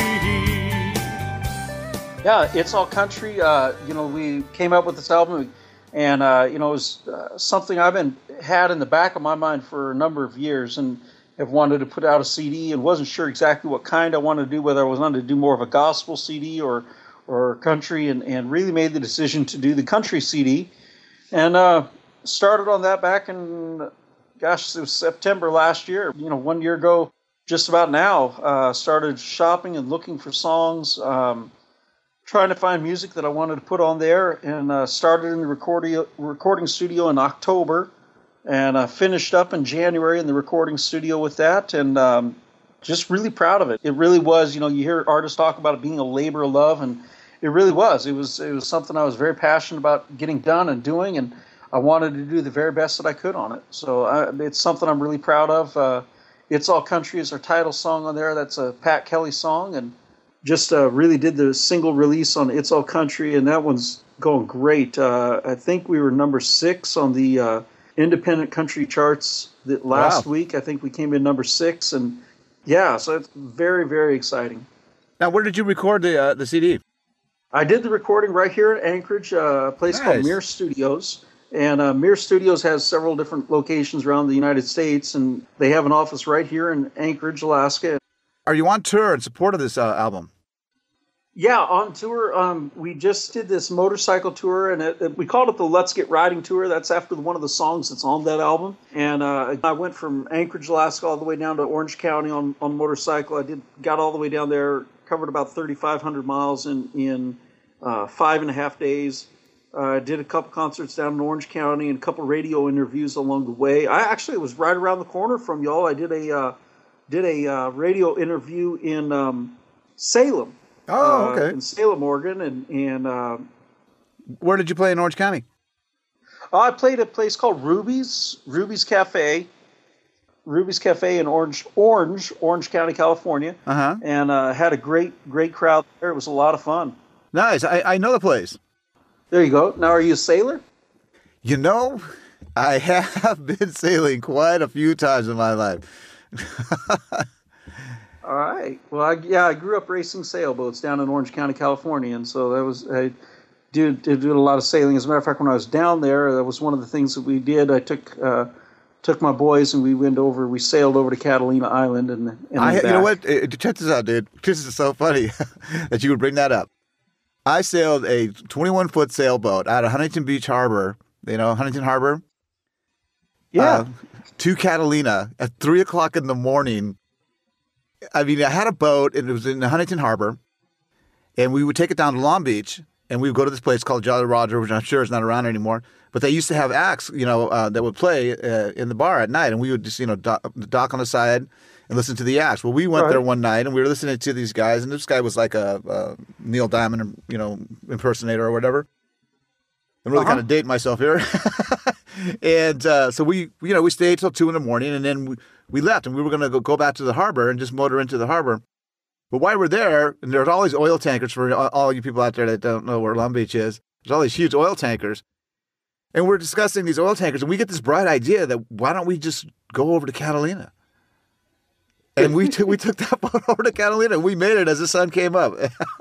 Yeah, it's all country. Uh, you know, we came up with this album, and uh, you know, it was uh, something I've been had in the back of my mind for a number of years, and have wanted to put out a C D, and wasn't sure exactly what kind I wanted to do, whether I was wanted to do more of a gospel C D or or country, and, and really made the decision to do the country C D, and uh, started on that back in, gosh, it was September last year. You know, one year ago, just about now, uh, started shopping and looking for songs. Um, trying to find music that I wanted to put on there, and uh, started in the recording recording studio in October, and uh, finished up in January in the recording studio with that, and um, just really proud of it. It really was, you know, you hear artists talk about it being a labor of love, and it really was. It was it was something I was very passionate about getting done and doing, and I wanted to do the very best that I could on it. So I, it's something I'm really proud of. Uh, It's All Country is our title song on there. That's a Pat Kelly song, and just uh, really did the single release on It's All Country, and that one's going great. Uh, I think we were number six on the uh, independent country charts that last Wow. week. I think we came in number six, and yeah, so it's very, very exciting. Now, where did you record the uh, the C D? I did the recording right here in Anchorage, uh, a place called Nice. Mir Studios. And uh, Mir Studios has several different locations around the United States, and they have an office right here in Anchorage, Alaska. Are you on tour in support of this uh, album? Yeah, on tour, um, we just did this motorcycle tour, and it, it, we called it the Let's Get Riding Tour. That's after one of the songs that's on that album. And uh, I went from Anchorage, Alaska, all the way down to Orange County on, on motorcycle. I did got all the way down there, covered about thirty-five hundred miles in, in uh, five and a half days. I uh, did a couple concerts down in Orange County and a couple radio interviews along the way. I actually was right around the corner from y'all. I did a uh, did a uh, radio interview in um, Salem. Oh, okay. Uh, in Salem, Oregon, and and uh, where did you play in Orange County? I played at a place called Ruby's Ruby's Cafe, Ruby's Cafe in Orange Orange Orange County, California. Uh-huh. And uh, had a great great crowd there. It was a lot of fun. Nice. I, I know the place. There you go. Now, are you a sailor? You know, I have been sailing quite a few times in my life. All right. Well, I, yeah, I grew up racing sailboats down in Orange County, California, and so that was I did did, did a lot of sailing. As a matter of fact, when I was down there, that was one of the things that we did. I took uh, took my boys and we went over. We sailed over to Catalina Island, and, and I, then you know back. what? Uh, Check this out, dude. This is so funny that you would bring that up. I sailed a twenty-one foot sailboat out of Huntington Beach Harbor. You know Huntington Harbor. Yeah. Uh, to Catalina at three o'clock in the morning. I mean, I had a boat, and it was in Huntington Harbor, and we would take it down to Long Beach, and we would go to this place called Jolly Roger, which I'm sure is not around anymore. But they used to have acts, you know, uh, that would play uh, in the bar at night, and we would just, you know, dock, dock on the side and listen to the acts. Well, we went Right. there one night, and we were listening to these guys, and this guy was like a, a Neil Diamond, you know, impersonator or whatever. I'm really Uh-huh. kind of dating myself here. And uh, so we, you know, we stayed till two in the morning, and then we, we left, and we were going to go, go back to the harbor and just motor into the harbor. But while we're there, and there's all these oil tankers for all, all you people out there that don't know where Long Beach is. There's all these huge oil tankers, and we're discussing these oil tankers, and we get this bright idea that why don't we just go over to Catalina? And we took we took that boat over to Catalina, and we made it as the sun came up.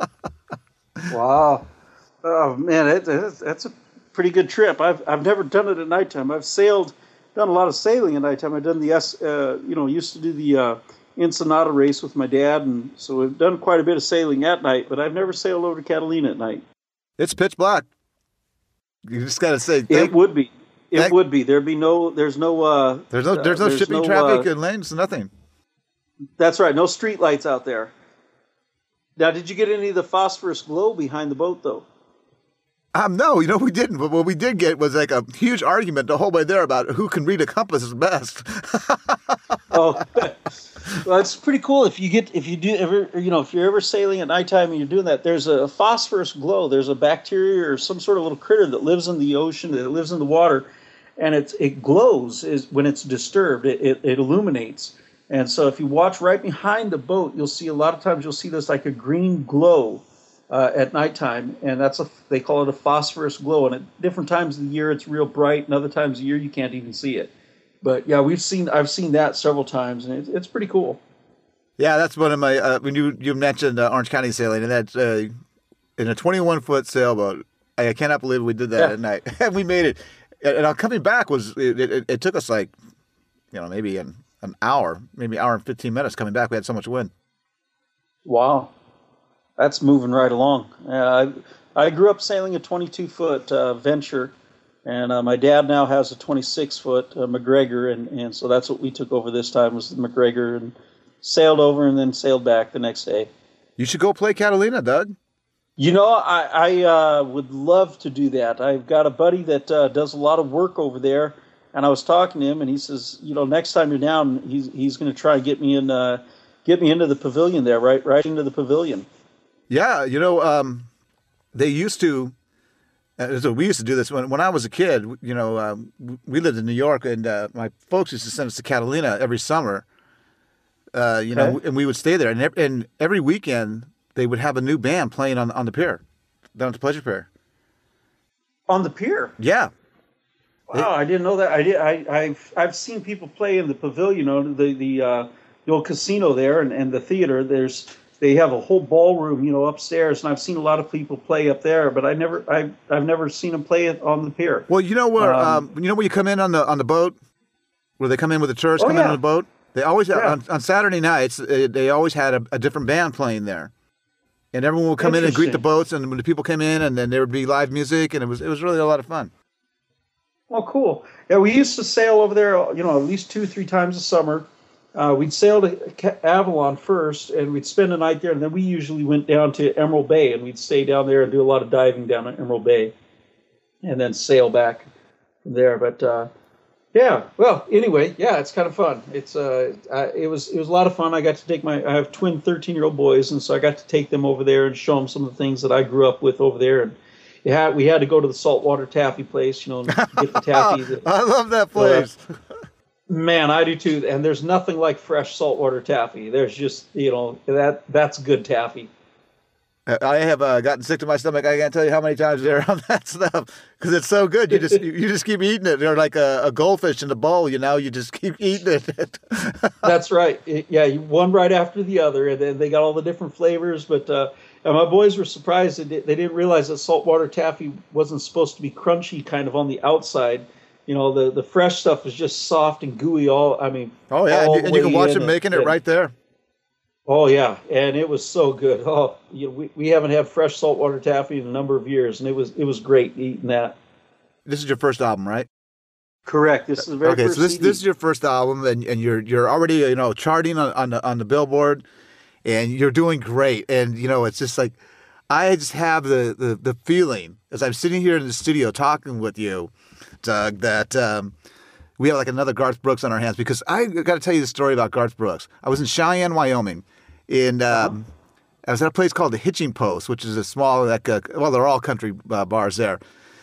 Wow. Oh man, it, it, that's a pretty good trip. I've I've never done it at nighttime. I've sailed, done a lot of sailing at nighttime. I've done the S, uh, you know, used to do the uh, Ensenada race with my dad, and so we've done quite a bit of sailing at night. But I've never sailed over to Catalina at night. It's pitch black. You just got to say It thank- would be. It thank- would be. There'd be no. There's no. Uh, There's no there's no uh, there's shipping no, traffic uh, and lanes, nothing. That's right. No street lights out there. Now, did you get any of the phosphorus glow behind the boat, though? Um, no, you know, we didn't. But what we did get was like a huge argument the whole way there about who can read a compass best. Oh, well, it's pretty cool if you get if you do ever you know if you're ever sailing at nighttime and you're doing that. There's a phosphorus glow. There's a bacteria or some sort of little critter that lives in the ocean, that lives in the water, and it's it glows is when it's disturbed. It, it it illuminates. And so if you watch right behind the boat, you'll see a lot of times you'll see this like a green glow uh, at nighttime, and that's a they call it a phosphorus glow. And at different times of the year, it's real bright, and other times of the year you can't even see it. But yeah, we've seen I've seen that several times, and it's, it's pretty cool. Yeah, that's one of my uh, when you you mentioned uh, Orange County sailing, and that's uh, in a twenty-one foot sailboat. I, I cannot believe we did that Yeah. at night, and we made it. And our coming back was it, it, it took us like, you know, maybe an an hour, maybe an hour and fifteen minutes coming back. We had so much wind. Wow, that's moving right along. Uh, I I grew up sailing a twenty-two foot uh, Venture, and uh, my dad now has a twenty-six foot uh, McGregor, and, and so that's what we took over this time was the McGregor, and sailed over and then sailed back the next day. You should go play Catalina, Doug. You know, I, I uh, would love to do that. I've got a buddy that uh, does a lot of work over there, and I was talking to him, and he says, you know, next time you're down, he's he's going to try and get me in, uh, get me into the pavilion there, right, right into the pavilion. Yeah, you know, um, they used to. Uh, so we used to do this when when I was a kid. You know, um, we lived in New York, and uh, my folks used to send us to Catalina every summer. Uh, you know, Okay. and we would stay there, and every, and every weekend they would have a new band playing on on the pier, down at the Pleasure Pier. On the pier. Yeah, Wow, I didn't know that. I did. I, I've I've seen people play in the pavilion, you know, the the uh, the old casino there, and, and the theater. There's they have a whole ballroom, you know, upstairs, and I've seen a lot of people play up there, but I never I I've never seen them play it on the pier. well, you know where um, Um, you know where you come in on the on the boat, where they come in with the tourists Oh, come in yeah. on the boat. They always Yeah. on, on Saturday nights uh, they always had a, a different band playing there, And everyone would come in and greet the Interesting. boats, and when the people came in, and then there would be live music, and it was it was really a lot of fun. Oh, cool. Yeah, we used to sail over there, you know, at least two, three times a summer. Uh, we'd sail to Ca- Avalon first, and we'd spend a night there, and then we usually went down to Emerald Bay, and we'd stay down there and do a lot of diving down at Emerald Bay, and then sail back from there. But uh, yeah, well, anyway, yeah, it's kind of fun. It's uh, uh, it was it was a lot of fun. I got to take my I have twin thirteen-year-old boys, and so I got to take them over there and show them some of the things that I grew up with over there. And you had we had to go to the saltwater taffy place, you know, and get the taffy. that- I love that place. Man, I do too. And there's nothing like fresh saltwater taffy. There's just, you know, that that's good taffy. I have uh, gotten sick to my stomach. I can't tell you how many times they're on that stuff because it's so good. You just you, you just keep eating it. They're like a, a goldfish in a bowl. You know, you just keep eating it. That's right. It- yeah, you, one right after the other, and then they got all the different flavors. But uh, and my boys were surprised. They, di- they didn't realize that saltwater taffy wasn't supposed to be crunchy, kind of on the outside. You know, the, the fresh stuff is just soft and gooey. All I mean. Oh yeah, and all you, the and you can way watch in, them making it and- right there. Oh yeah, and it was so good. Oh, you know, we we haven't had fresh saltwater taffy in a number of years, and it was it was great eating that. This is your first album, right? Correct. This is the very Okay, first so this C D. this is your first album, and, and you're you're already you know charting on, on the on the Billboard, and you're doing great. And you know it's just like I just have the the, the feeling as I'm sitting here in the studio talking with you, Doug, that um, we have like another Garth Brooks on our hands because I got to tell you the story about Garth Brooks. I was in Cheyenne, Wyoming, and um, I was at a place called the Hitching Post, which is a small like uh, well they're all country uh, bars there,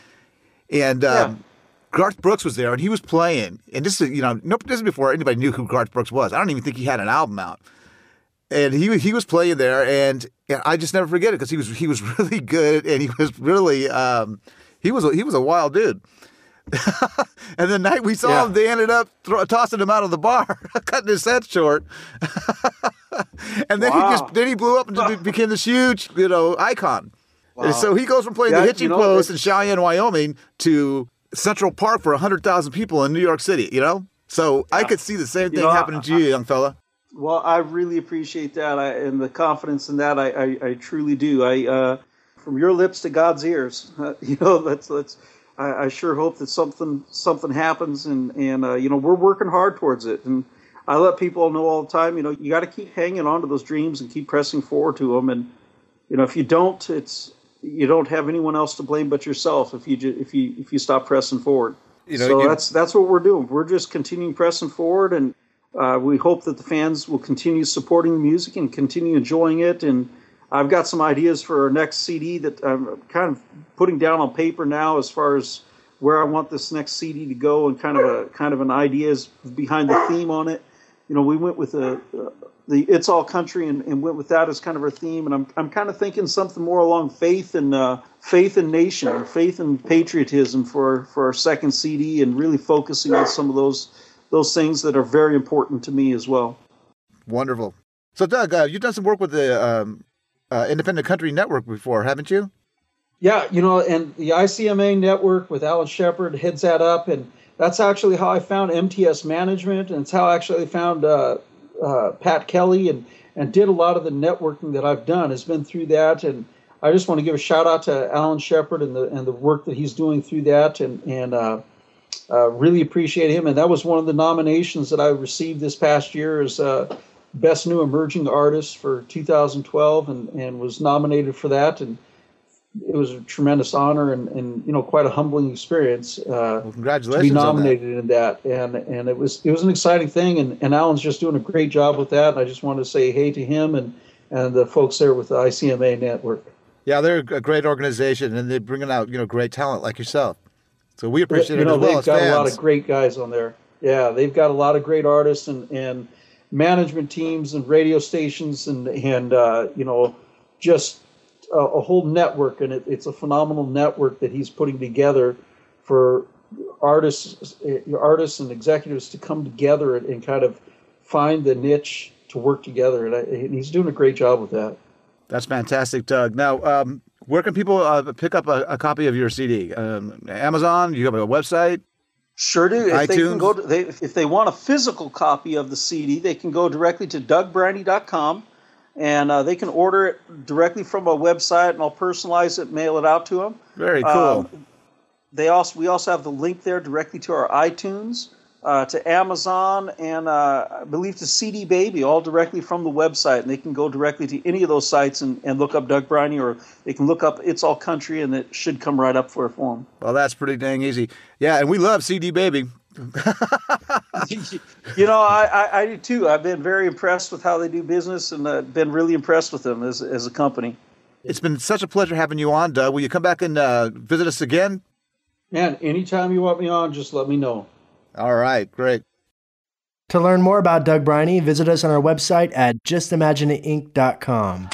and. Um, Yeah. Garth Brooks was there, and he was playing. And this is, you know, no, this is before anybody knew who Garth Brooks was. I don't even think he had an album out. And he he was playing there, and, and I just never forget it because he was he was really good, and he was really um, he was a, he was a wild dude. And the night we saw Yeah. him, they ended up throw, tossing him out of the bar, cutting his set short. And then Wow. he just then he blew up and just became this huge, you know, icon. And so he goes from playing Yeah, the you Hitching know, Post in it's- Cheyenne, Wyoming, to Central Park for one hundred thousand people in New York City, you know? So I could see the same thing know, happening to you, young fella. Well, I really appreciate that, I, and the confidence in that. I, I, I truly do. I, uh, from your lips to God's ears. Uh, you know, that's that's. I, I sure hope that something something happens, and and uh, you know, we're working hard towards it. And I let people know all the time. You know, you got to keep hanging on to those dreams and keep pressing forward to them. And you know, if you don't, it's you don't have anyone else to blame but yourself. If you ju- if you if you stop pressing forward. You know, so you- that's that's what we're doing. We're just continuing pressing forward, and uh, we hope that the fans will continue supporting the music and continue enjoying it. And I've got some ideas for our next C D that I'm kind of putting down on paper now, as far as where I want this next C D to go, and kind of a kind of an ideas behind the theme on it. You know, we went with a, uh, the It's All Country and, and went with that as kind of our theme. And I'm I'm kind of thinking something more along faith and uh, faith and nation, faith and patriotism for for our second C D, and really focusing on some of those those things that are very important to me as well. Wonderful. So, Doug, uh, you've done some work with the um, uh, Independent Country Network before, haven't you? Yeah, you know, and the I C M A network with Alan Shepard heads that up, and that's actually how I found M T S Management, and it's how I actually found uh, uh, Pat Kelly, and and did a lot of the networking that I've done has been through that. And I just want to give a shout out to Alan Shepard and the and the work that he's doing through that, and and uh, uh, really appreciate him. And that was one of the nominations that I received this past year as uh, Best New Emerging Artist for two thousand twelve, and and was nominated for that. And it was a tremendous honor, and, and you know, quite a humbling experience uh, Well, to congratulations be on that. nominated in that. And and it was it was an exciting thing, and, and Alan's just doing a great job with that. And I just wanted to say hey to him and, and the folks there with the I C M A network. Yeah, they're a great organization, and they're bringing out, you know, great talent like yourself. So we appreciate you it know, as well they've as got fans. a lot of great guys on there. Yeah, they've got a lot of great artists and, and management teams and radio stations and and uh, you know, just a, a whole network. And it, it's a phenomenal network that he's putting together for artists, uh, artists and executives to come together and, and kind of find the niche to work together. And, I, and he's doing a great job with that. That's fantastic, Doug. Now, um, where can people uh, pick up a, a copy of your C D? Um, Amazon? You have a website? Sure do. If they iTunes? can go to, they, if they want a physical copy of the C D, they can go directly to doug brandy dot com, and uh, they can order it directly from a website, and I'll personalize it, mail it out to them. Very cool. Um, they also we also have the link there directly to our iTunes, uh, to Amazon, and uh, I believe to C D Baby, all directly from the website, and they can go directly to any of those sites and, and look up Doug Briney, or they can look up It's All Country, and it should come right up for, for them. Well, that's pretty dang easy. Yeah, and we love C D Baby. You know, I, I, I do too. I've been very impressed with how they do business, and uh, been really impressed with them as as a company. It's been such a pleasure having you on, Doug. Will you come back and uh, visit us again? Man, anytime you want me on, just let me know. All right, great. To learn more about Doug Briney, visit us on our website at just imagine it inc dot com.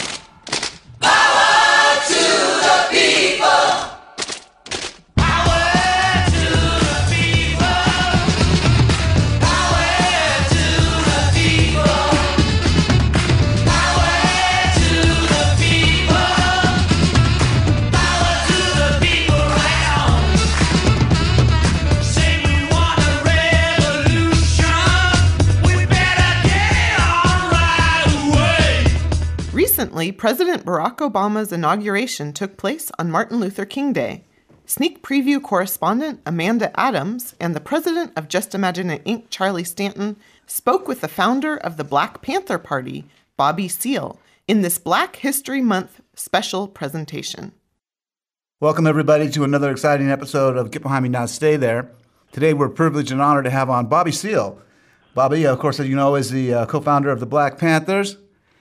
Recently, President Barack Obama's inauguration took place on Martin Luther King Day. Sneak preview correspondent Amanda Adams and the president of Just Imagine It Incorporated, Charlie Stanton, spoke with the founder of the Black Panther Party, Bobby Seale, in this Black History Month special presentation. Welcome, everybody, to another exciting episode of Get Behind Me Now, Stay There. Today, we're privileged and honored to have on Bobby Seale. Bobby, of course, as you know, is the uh, co-founder of the Black Panthers.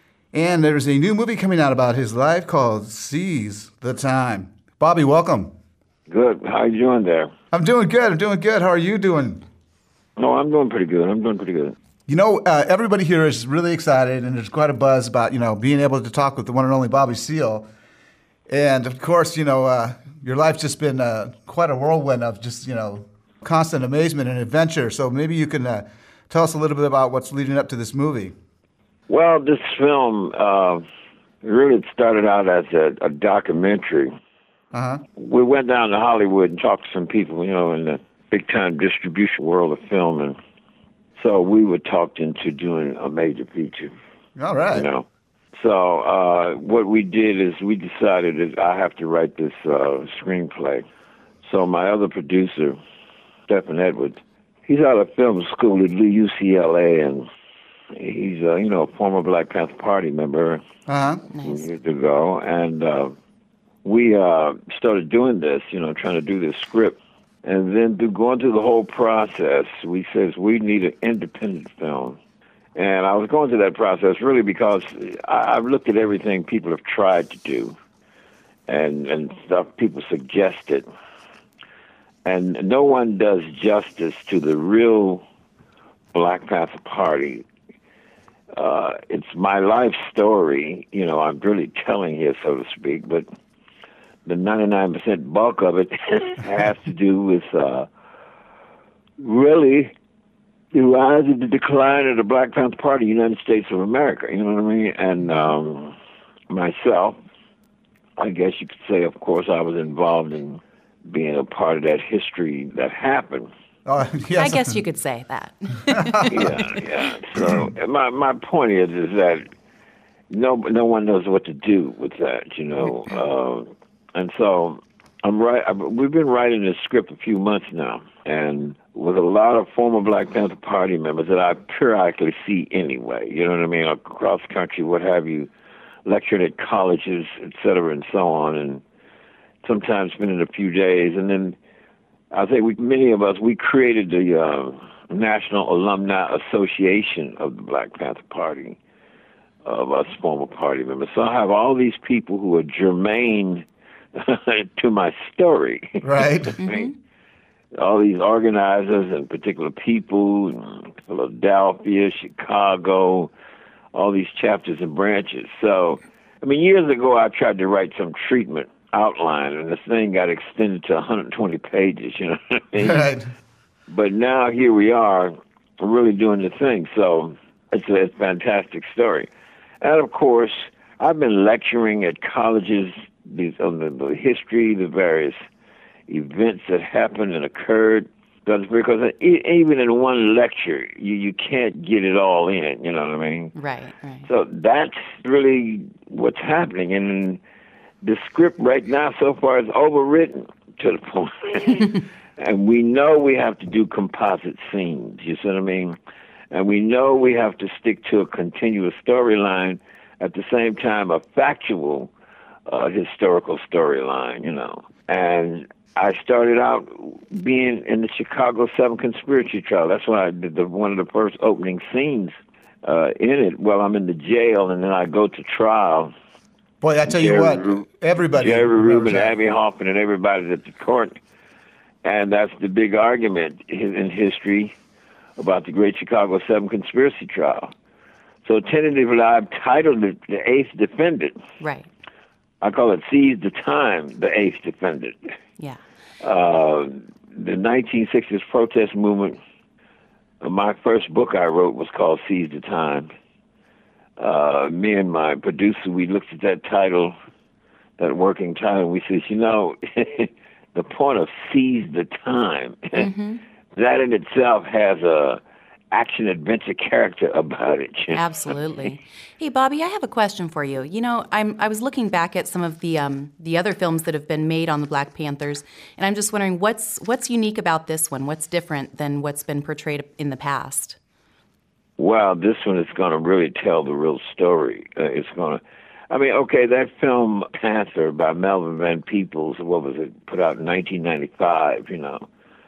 And there's a new movie coming out about his life called Seize the Time. Bobby, welcome. Good. How are you doing there? I'm doing good. I'm doing good. How are you doing? No, I'm doing pretty good. I'm doing pretty good. You know, uh, everybody here is really excited, and there's quite a buzz about, you know, being able to talk with the one and only Bobby Seale. And, of course, you know, uh, your life's just been uh, quite a whirlwind of just, you know, constant amazement and adventure. So maybe you can uh, tell us a little bit about what's leading up to this movie. Well, this film uh, really started out as a, a documentary. Uh-huh. We went down to Hollywood and talked to some people, you know, in the big-time distribution world of film. And so we were talked into doing a major feature. All right. You know. So uh, what we did is we decided that I have to write this uh, screenplay. So my other producer, Stephen Edwards, he's out of film school at U C L A, and he's, uh, you know, a former Black Panther Party member Uh-huh. years ago. And uh, we uh, started doing this, you know, trying to do this script. And then through going through the whole process, we said we need an independent film. And I was going through that process really because I, I've looked at everything people have tried to do and, and stuff people suggested. And no one does justice to the real Black Panther Party. Uh, it's my life story, you know, I'm really telling here, so to speak, but the ninety-nine percent bulk of it has to do with uh, really the rise and the decline of the Black Panther Party in the United States of America, you know what I mean? And um, myself, I guess you could say, of course, I was involved in being a part of that history that happened. Oh, yes. I guess you could say that. yeah, yeah. So my my point is is that no no one knows what to do with that, you know. Uh, and so I'm right. We've been writing this script a few months now, and with a lot of former Black Panther Party members that I periodically see anyway. You know what I mean? Across the country, what have you, lecturing at colleges, et cetera, and so on, and sometimes spending a few days, and then. I think we, many of us, we created the uh, National Alumni Association of the Black Panther Party, of us former party members. So I have all these people who are germane to my story. Right. Mm-hmm. All these organizers and particular people, Philadelphia, Chicago, all these chapters and branches. So, I mean, years ago I tried to write some treatment outline, and this thing got extended to one hundred twenty pages, you know what I mean? Right. But now here we are, really doing the thing. So it's a, it's a fantastic story. And of course, I've been lecturing at colleges these, on the, the history, the various events that happened and occurred. Because because e- even in one lecture, you, you can't get it all in, you know what I mean? Right, right. So that's really what's happening. And the script right now so far is overwritten to the point. And we know we have to do composite scenes, you see what I mean? And we know we have to stick to a continuous storyline, at the same time a factual uh, historical storyline, you know. And I started out being in the Chicago Seven Conspiracy Trial. That's why I did the, one of the first opening scenes uh, in it. Well, I'm in the jail, and then I go to trial. Boy, I tell Jerry you what, Ru- everybody. Jerry remembers Rubin, that. Abby Hoffman, and everybody's at the court. And that's the big argument in in history about the Great Chicago Seven Conspiracy Trial. So tentatively, I've titled it The Eighth Defendant. Right. I call it Seize the Time, The Eighth Defendant. Yeah. Uh, the nineteen sixties protest movement, uh, my first book I wrote was called Seize the Time. Uh, me and my producer, we looked at that title, that working title, and we said, you know, the point of seize the time, Mm-hmm. that in itself has a action-adventure character about it. Absolutely. Hey, Bobby, I have a question for you. You know, I'm I was looking back at some of the um, the other films that have been made on the Black Panthers, and I'm just wondering what's what's unique about this one? What's different than what's been portrayed in the past? Well, this one is going to really tell the real story. Uh, it's going to, I mean, okay, that film Panther by Melvin Van Peebles, what was it, put out in nineteen ninety-five, you know.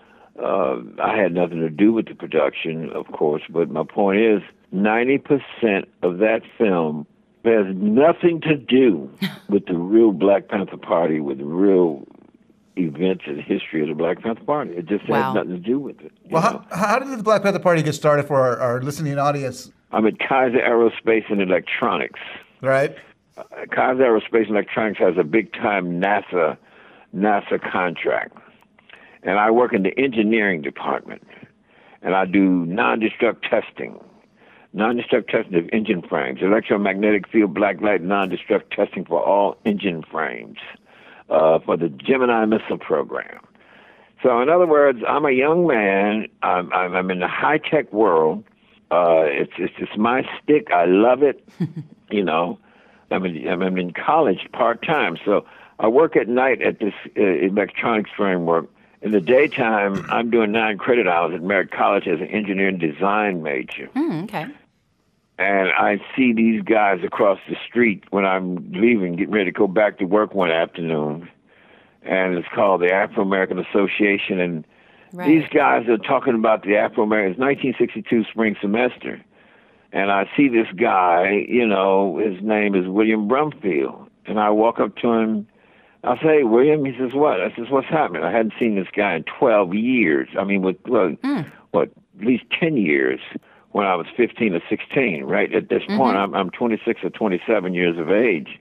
Uh, I had nothing to do with the production, of course, but my point is ninety percent of that film has nothing to do with the real Black Panther Party, with the real events and history of the Black Panther Party. It just Wow. has nothing to do with it. you Well, know? how, how did the Black Panther Party get started for our, our listening audience? I'm at Kaiser Aerospace and Electronics. Right? Uh, Kaiser Aerospace and Electronics has a big-time NASA NASA contract. And I work in the engineering department. And I do non-destruct testing. Non-destruct testing of engine frames. Electromagnetic field black light non-destruct testing for all engine frames. Uh, for the Gemini missile program. So in other words, I'm a young man. I'm, I'm, I'm in the high-tech world. Uh, it's, it's it's my stick. I love it. You know, I'm in, I'm in college part-time. So I work at night at this uh, electronics framework. In the daytime, I'm doing nine credit hours at Merritt College as an engineering design major. Mm, okay. And I see these guys across the street when I'm leaving, getting ready to go back to work one afternoon. And it's called the Afro-American Association. And Right. these guys are talking about the Afro-American, it's nineteen sixty-two spring semester. And I see this guy, you know, his name is William Brumfield. And I walk up to him. I say, hey, William, he says, what? I says, what's happening? I hadn't seen this guy in twelve years. I mean, with, well, Mm. what, at least ten years. When I was fifteen or sixteen, right? At this mm-hmm. point, I'm, I'm twenty-six or twenty-seven years of age.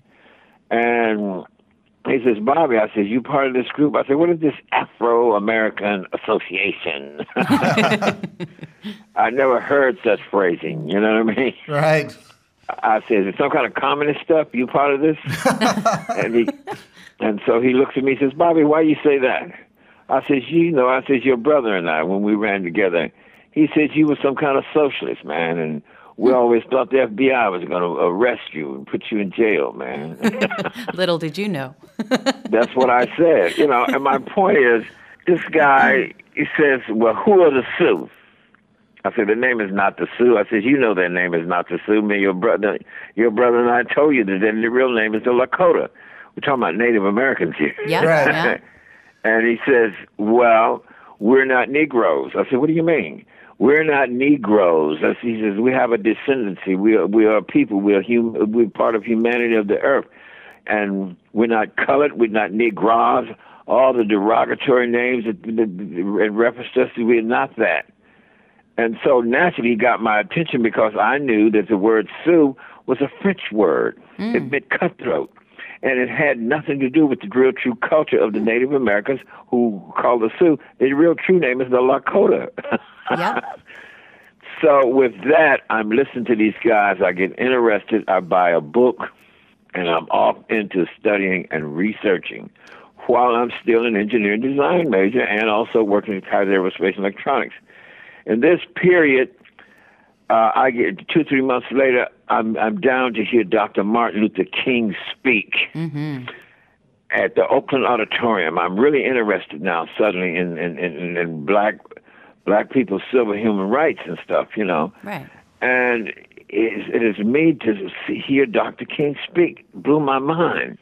And he says, Bobby, I said, you part of this group? I said, what is this Afro-American Association? I never heard such phrasing, you know what I mean? Right. I said, is it some kind of communist stuff? You part of this? and he, and so he looks at me and says, Bobby, why you say that? I says, you know, I says, your brother and I, when we ran together, he said you were some kind of socialist, man, and we always thought the F B I was going to arrest you and put you in jail, man. Little did you know. That's what I said, you know, and my point is, this guy, he says, well, who are the Sioux? I said, their name is not the Sioux. I said, you know their name is not the Sioux. Me, your brother, your brother and I told you that their real name is the Lakota. We're talking about Native Americans here. Yeah, Right. yeah. And he says, well, we're not Negroes. I said, what do you mean? We're not Negroes. As he says, we have a descendancy. We are, we are people. We are hum, we're part of humanity of the earth. And we're not colored. We're not Negroes. All the derogatory names that, that, that in reference to us, we're not that. And so naturally he got my attention because I knew that the word Sioux was a French word. Mm. It meant cutthroat. And it had nothing to do with the real true culture of the Native Americans who called the Sioux. The real true name is the Lakota. Yeah. So with that, I'm listening to these guys. I get interested. I buy a book, and I'm off into studying and researching while I'm still an engineering design major and also working at Kaiser Aerospace and Electronics. In this period, uh, I get two, three months later, I'm, I'm down to hear Doctor Martin Luther King speak Mm-hmm. at the Oakland Auditorium. I'm really interested now suddenly in, in, in, in black black people's civil human rights and stuff, you know. Right. And it, it is me to see, hear Doctor King speak. Blew my mind.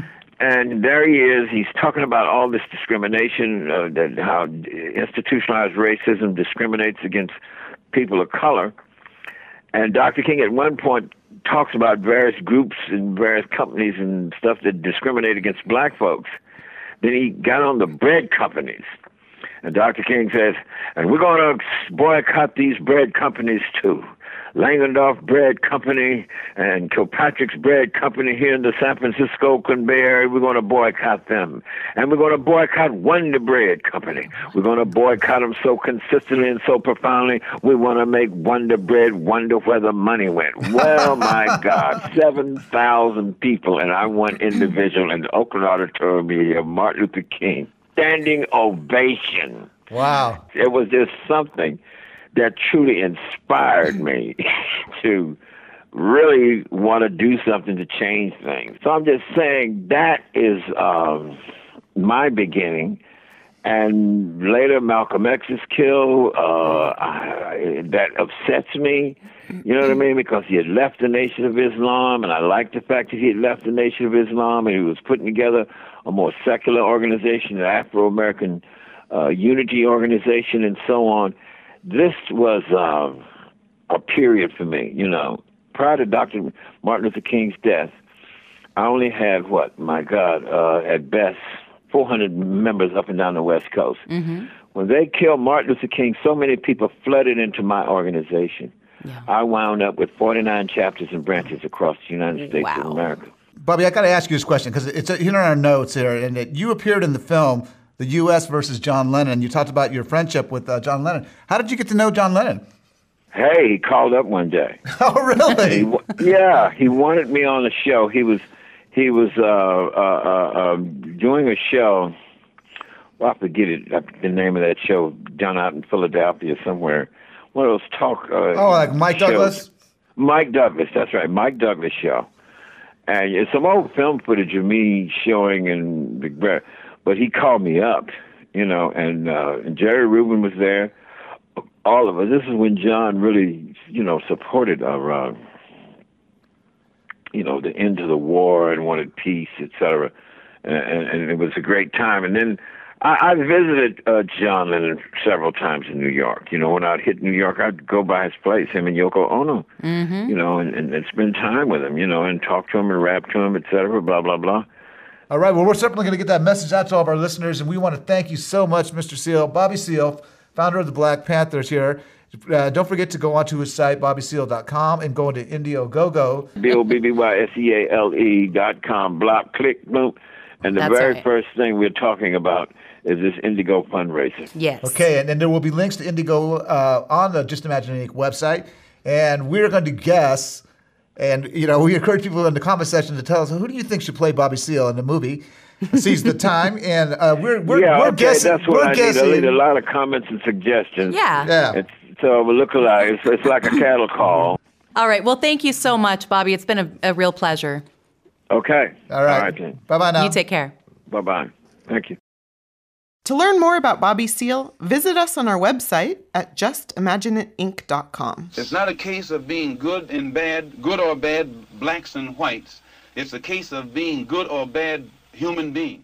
And there he is. He's talking about all this discrimination, uh, that how institutionalized racism discriminates against people of color. And Doctor King at one point talks about various groups and various companies and stuff that discriminate against black folks. Then he got on the bread companies. And Doctor King says, and we're going to boycott these bread companies too. Langendorf Bread Company and Kilpatrick's Bread Company here in the San Francisco Oakland Bay Area, we're going to boycott them. And we're going to boycott Wonder Bread Company. We're going to boycott them so consistently and so profoundly, we want to make Wonder Bread wonder where the money went. Well, my God, seven thousand people and I one individual in the Oakland Auditorium here, Martin Luther King. Standing ovation. Wow. It was just something that truly inspired me to really want to do something to change things. So I'm just saying that is um, my beginning. And later Malcolm X is killed. Uh, I, that upsets me. You know what I mean? Because he had left the Nation of Islam, and I like the fact that he had left the Nation of Islam, and he was putting together a more secular organization, an Afro-American uh, unity organization, and so on. This was uh, a period for me, you know. Prior to Doctor Martin Luther King's death, I only had, what, my God, uh, at best, four hundred members up and down the West Coast. Mm-hmm. When they killed Martin Luther King, so many people flooded into my organization. Yeah. I wound up with forty-nine chapters and branches across the United States wow. of America. Bobby, I got to ask you this question because it's in our notes here, and that you appeared in the film The U S versus John Lennon. You talked about your friendship with uh, John Lennon. How did you get to know John Lennon? Hey, he called up one day. Oh, really? he, yeah, he wanted me on the show. He was he was uh, uh, uh, uh, doing a show. Well, I forget it, the name of that show, down out in Philadelphia somewhere. One of those talk. Uh, oh, like Mike shows. Douglas. Mike Douglas, that's right, Mike Douglas show. And it's some old film footage of me showing, and but he called me up, you know, and, uh, and Jerry Rubin was there. All of us. This is when John really, you know, supported our, uh, you know, the end of the war and wanted peace, et cetera. And, and it was a great time. And then I, I visited uh, John Lennon several times in New York. You know, when I'd hit New York, I'd go by his place, him and Yoko Ono, mm-hmm. you know, and, and, and spend time with him, you know, and talk to him and rap to him, et cetera, blah, blah, blah. All right. Well, we're certainly going to get that message out to all of our listeners, and we want to thank you so much, Mister Seal. Bobby Seale, founder of the Black Panthers here. Uh, don't forget to go onto his site, bobby seale dot com, and go into Indiegogo. B O B B Y S E A L E dot com, block, click, boom. And the That's very right. first thing we're talking about is this Indigo fundraiser. Yes. Okay, and, and there will be links to Indigo uh, on the Just Imagine Unique website. And we're going to guess, and you know, we encourage people in the comment section to tell us, who do you think should play Bobby Seale in the movie? Seize the time, and uh, we're we're, yeah, we're okay, guessing. that's what we're I guessing. need. I need a lot of comments and suggestions. Yeah. Yeah. It's, so we look alike. It's, it's like a cattle call. All right. Well, thank you so much, Bobby. It's been a, a real pleasure. Okay. All right. All right then. Bye bye now. You take care. Bye bye. Thank you. To learn more about Bobby Seale, visit us on our website at just imagine it inc dot com. It's not a case of being good and bad, good or bad blacks and whites. It's a case of being good or bad human beings.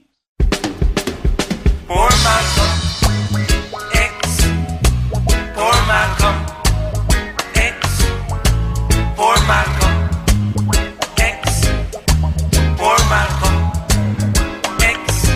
Poor Malcolm X. Poor Malcolm X. Poor Malcolm X. Poor Malcolm X.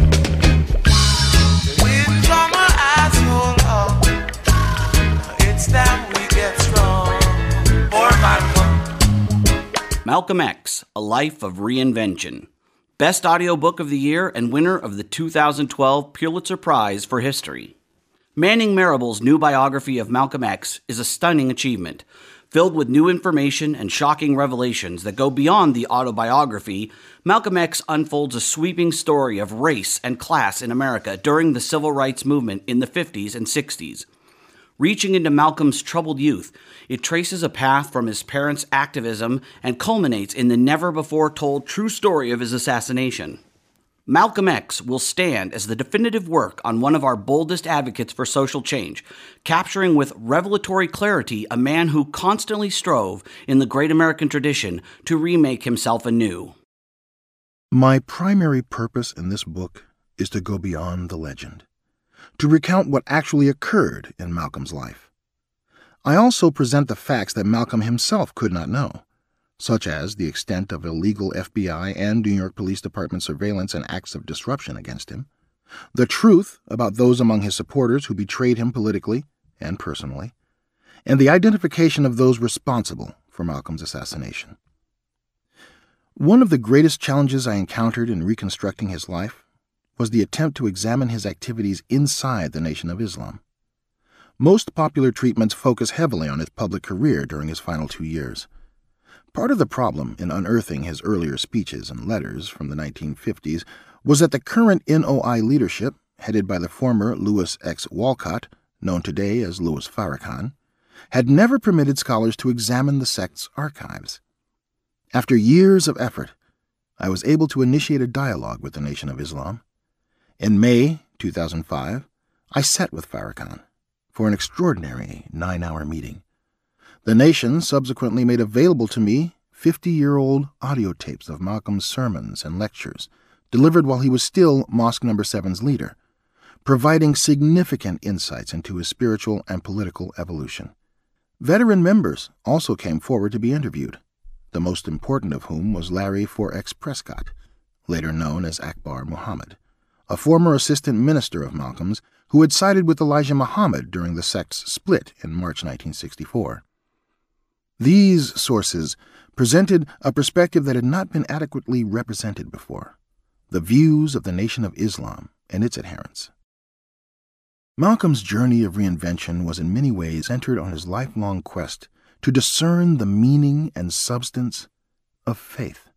With drama as hold on, it's time we get strong. Poor Malcolm. Malcolm X, A Life of Reinvention. Best Audiobook of the Year and winner of the two thousand twelve Pulitzer Prize for History. Manning Marable's new biography of Malcolm X is a stunning achievement. Filled with new information and shocking revelations that go beyond the autobiography, Malcolm X unfolds a sweeping story of race and class in America during the civil rights movement in the fifties and sixties. Reaching into Malcolm's troubled youth, it traces a path from his parents' activism and culminates in the never-before-told true story of his assassination. Malcolm X will stand as the definitive work on one of our boldest advocates for social change, capturing with revelatory clarity a man who constantly strove in the great American tradition to remake himself anew. My primary purpose in this book is to go beyond the legend, to recount what actually occurred in Malcolm's life. I also present the facts that Malcolm himself could not know, such as the extent of illegal F B I and New York Police Department surveillance and acts of disruption against him, the truth about those among his supporters who betrayed him politically and personally, and the identification of those responsible for Malcolm's assassination. One of the greatest challenges I encountered in reconstructing his life was the attempt to examine his activities inside the Nation of Islam. Most popular treatments focus heavily on his public career during his final two years. Part of the problem in unearthing his earlier speeches and letters from the nineteen fifties was that the current N O I leadership, headed by the former Louis X. Walcott, known today as Louis Farrakhan, had never permitted scholars to examine the sect's archives. After years of effort, I was able to initiate a dialogue with the Nation of Islam. In May two thousand five, I sat with Farrakhan for an extraordinary nine-hour meeting. The Nation subsequently made available to me fifty-year-old audio tapes of Malcolm's sermons and lectures, delivered while he was still Mosque Number seven's leader, providing significant insights into his spiritual and political evolution. Veteran members also came forward to be interviewed, the most important of whom was Larry four X Prescott, later known as Akbar Muhammad, a former assistant minister of Malcolm's who had sided with Elijah Muhammad during the sect's split in March nineteen sixty-four. These sources presented a perspective that had not been adequately represented before, the views of the Nation of Islam and its adherents. Malcolm's journey of reinvention was in many ways centered on his lifelong quest to discern the meaning and substance of faith.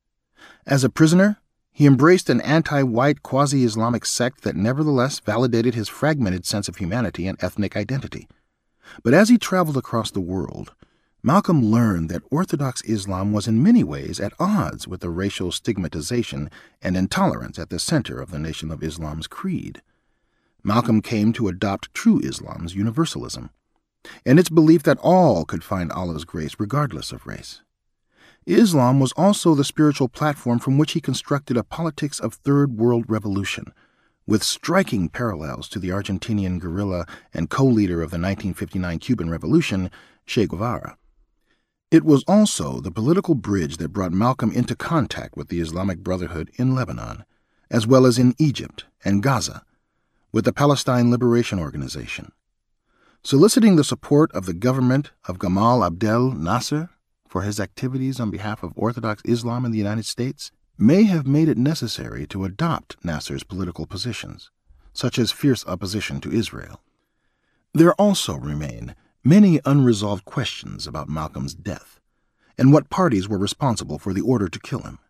As a prisoner, he embraced an anti-white quasi-Islamic sect that nevertheless validated his fragmented sense of humanity and ethnic identity. But as he traveled across the world, Malcolm learned that Orthodox Islam was in many ways at odds with the racial stigmatization and intolerance at the center of the Nation of Islam's creed. Malcolm came to adopt true Islam's universalism, and its belief that all could find Allah's grace regardless of race. Islam was also the spiritual platform from which he constructed a politics of third world revolution, with striking parallels to the Argentinian guerrilla and co-leader of the nineteen fifty-nine Cuban Revolution, Che Guevara. It was also the political bridge that brought Malcolm into contact with the Islamic Brotherhood in Lebanon, as well as in Egypt and Gaza, with the Palestine Liberation Organization. Soliciting the support of the government of Gamal Abdel Nasser for his activities on behalf of Orthodox Islam in the United States may have made it necessary to adopt Nasser's political positions, such as fierce opposition to Israel. There also remain many unresolved questions about Malcolm's death and what parties were responsible for the order to kill him.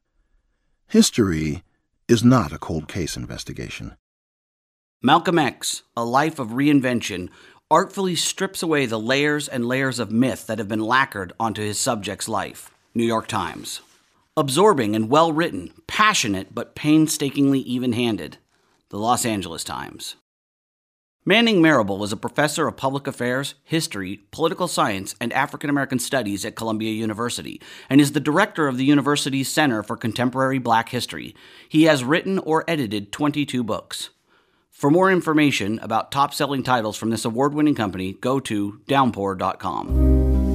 History is not a cold case investigation. Malcolm X, A Life of Reinvention, artfully strips away the layers and layers of myth that have been lacquered onto his subject's life. New York Times. Absorbing and well-written, passionate but painstakingly even-handed. The Los Angeles Times. Manning Marable is a professor of public affairs, history, political science, and African American studies at Columbia University, and is the director of the university's Center for Contemporary Black History. He has written or edited twenty-two books. For more information about top-selling titles from this award-winning company, go to downpour dot com.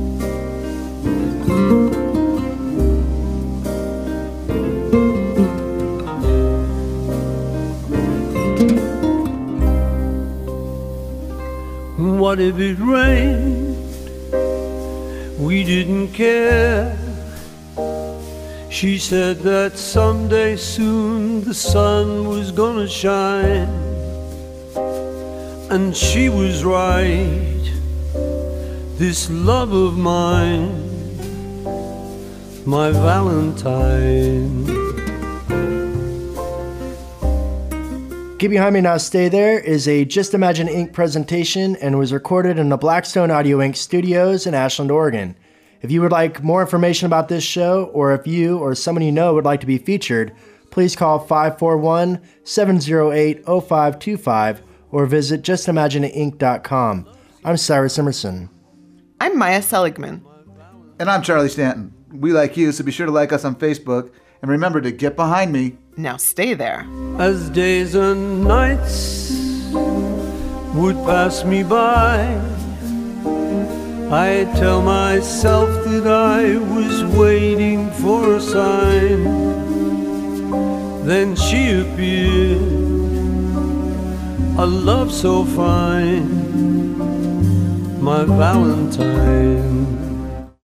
What if it rained? We didn't care. She said that someday soon the sun was gonna shine. And she was right. this love of mine, my Valentine. Get Behind Me Now, Stay There is a Just Imagine Incorporated presentation and was recorded in the Blackstone Audio Incorporated studios in Ashland, Oregon. If you would like more information about this show, or if you or someone you know would like to be featured, please call five four one, seven oh eight, oh five two five or visit just imagine inc dot com. I'm Cyrus Emerson. I'm Maya Seligman. And I'm Charlie Stanton. We like you, so be sure to like us on Facebook. And remember to get behind me. Now stay there. As days and nights would pass me by, I tell myself that I was waiting for a sign. Then she appeared, a love so fine, my Valentine.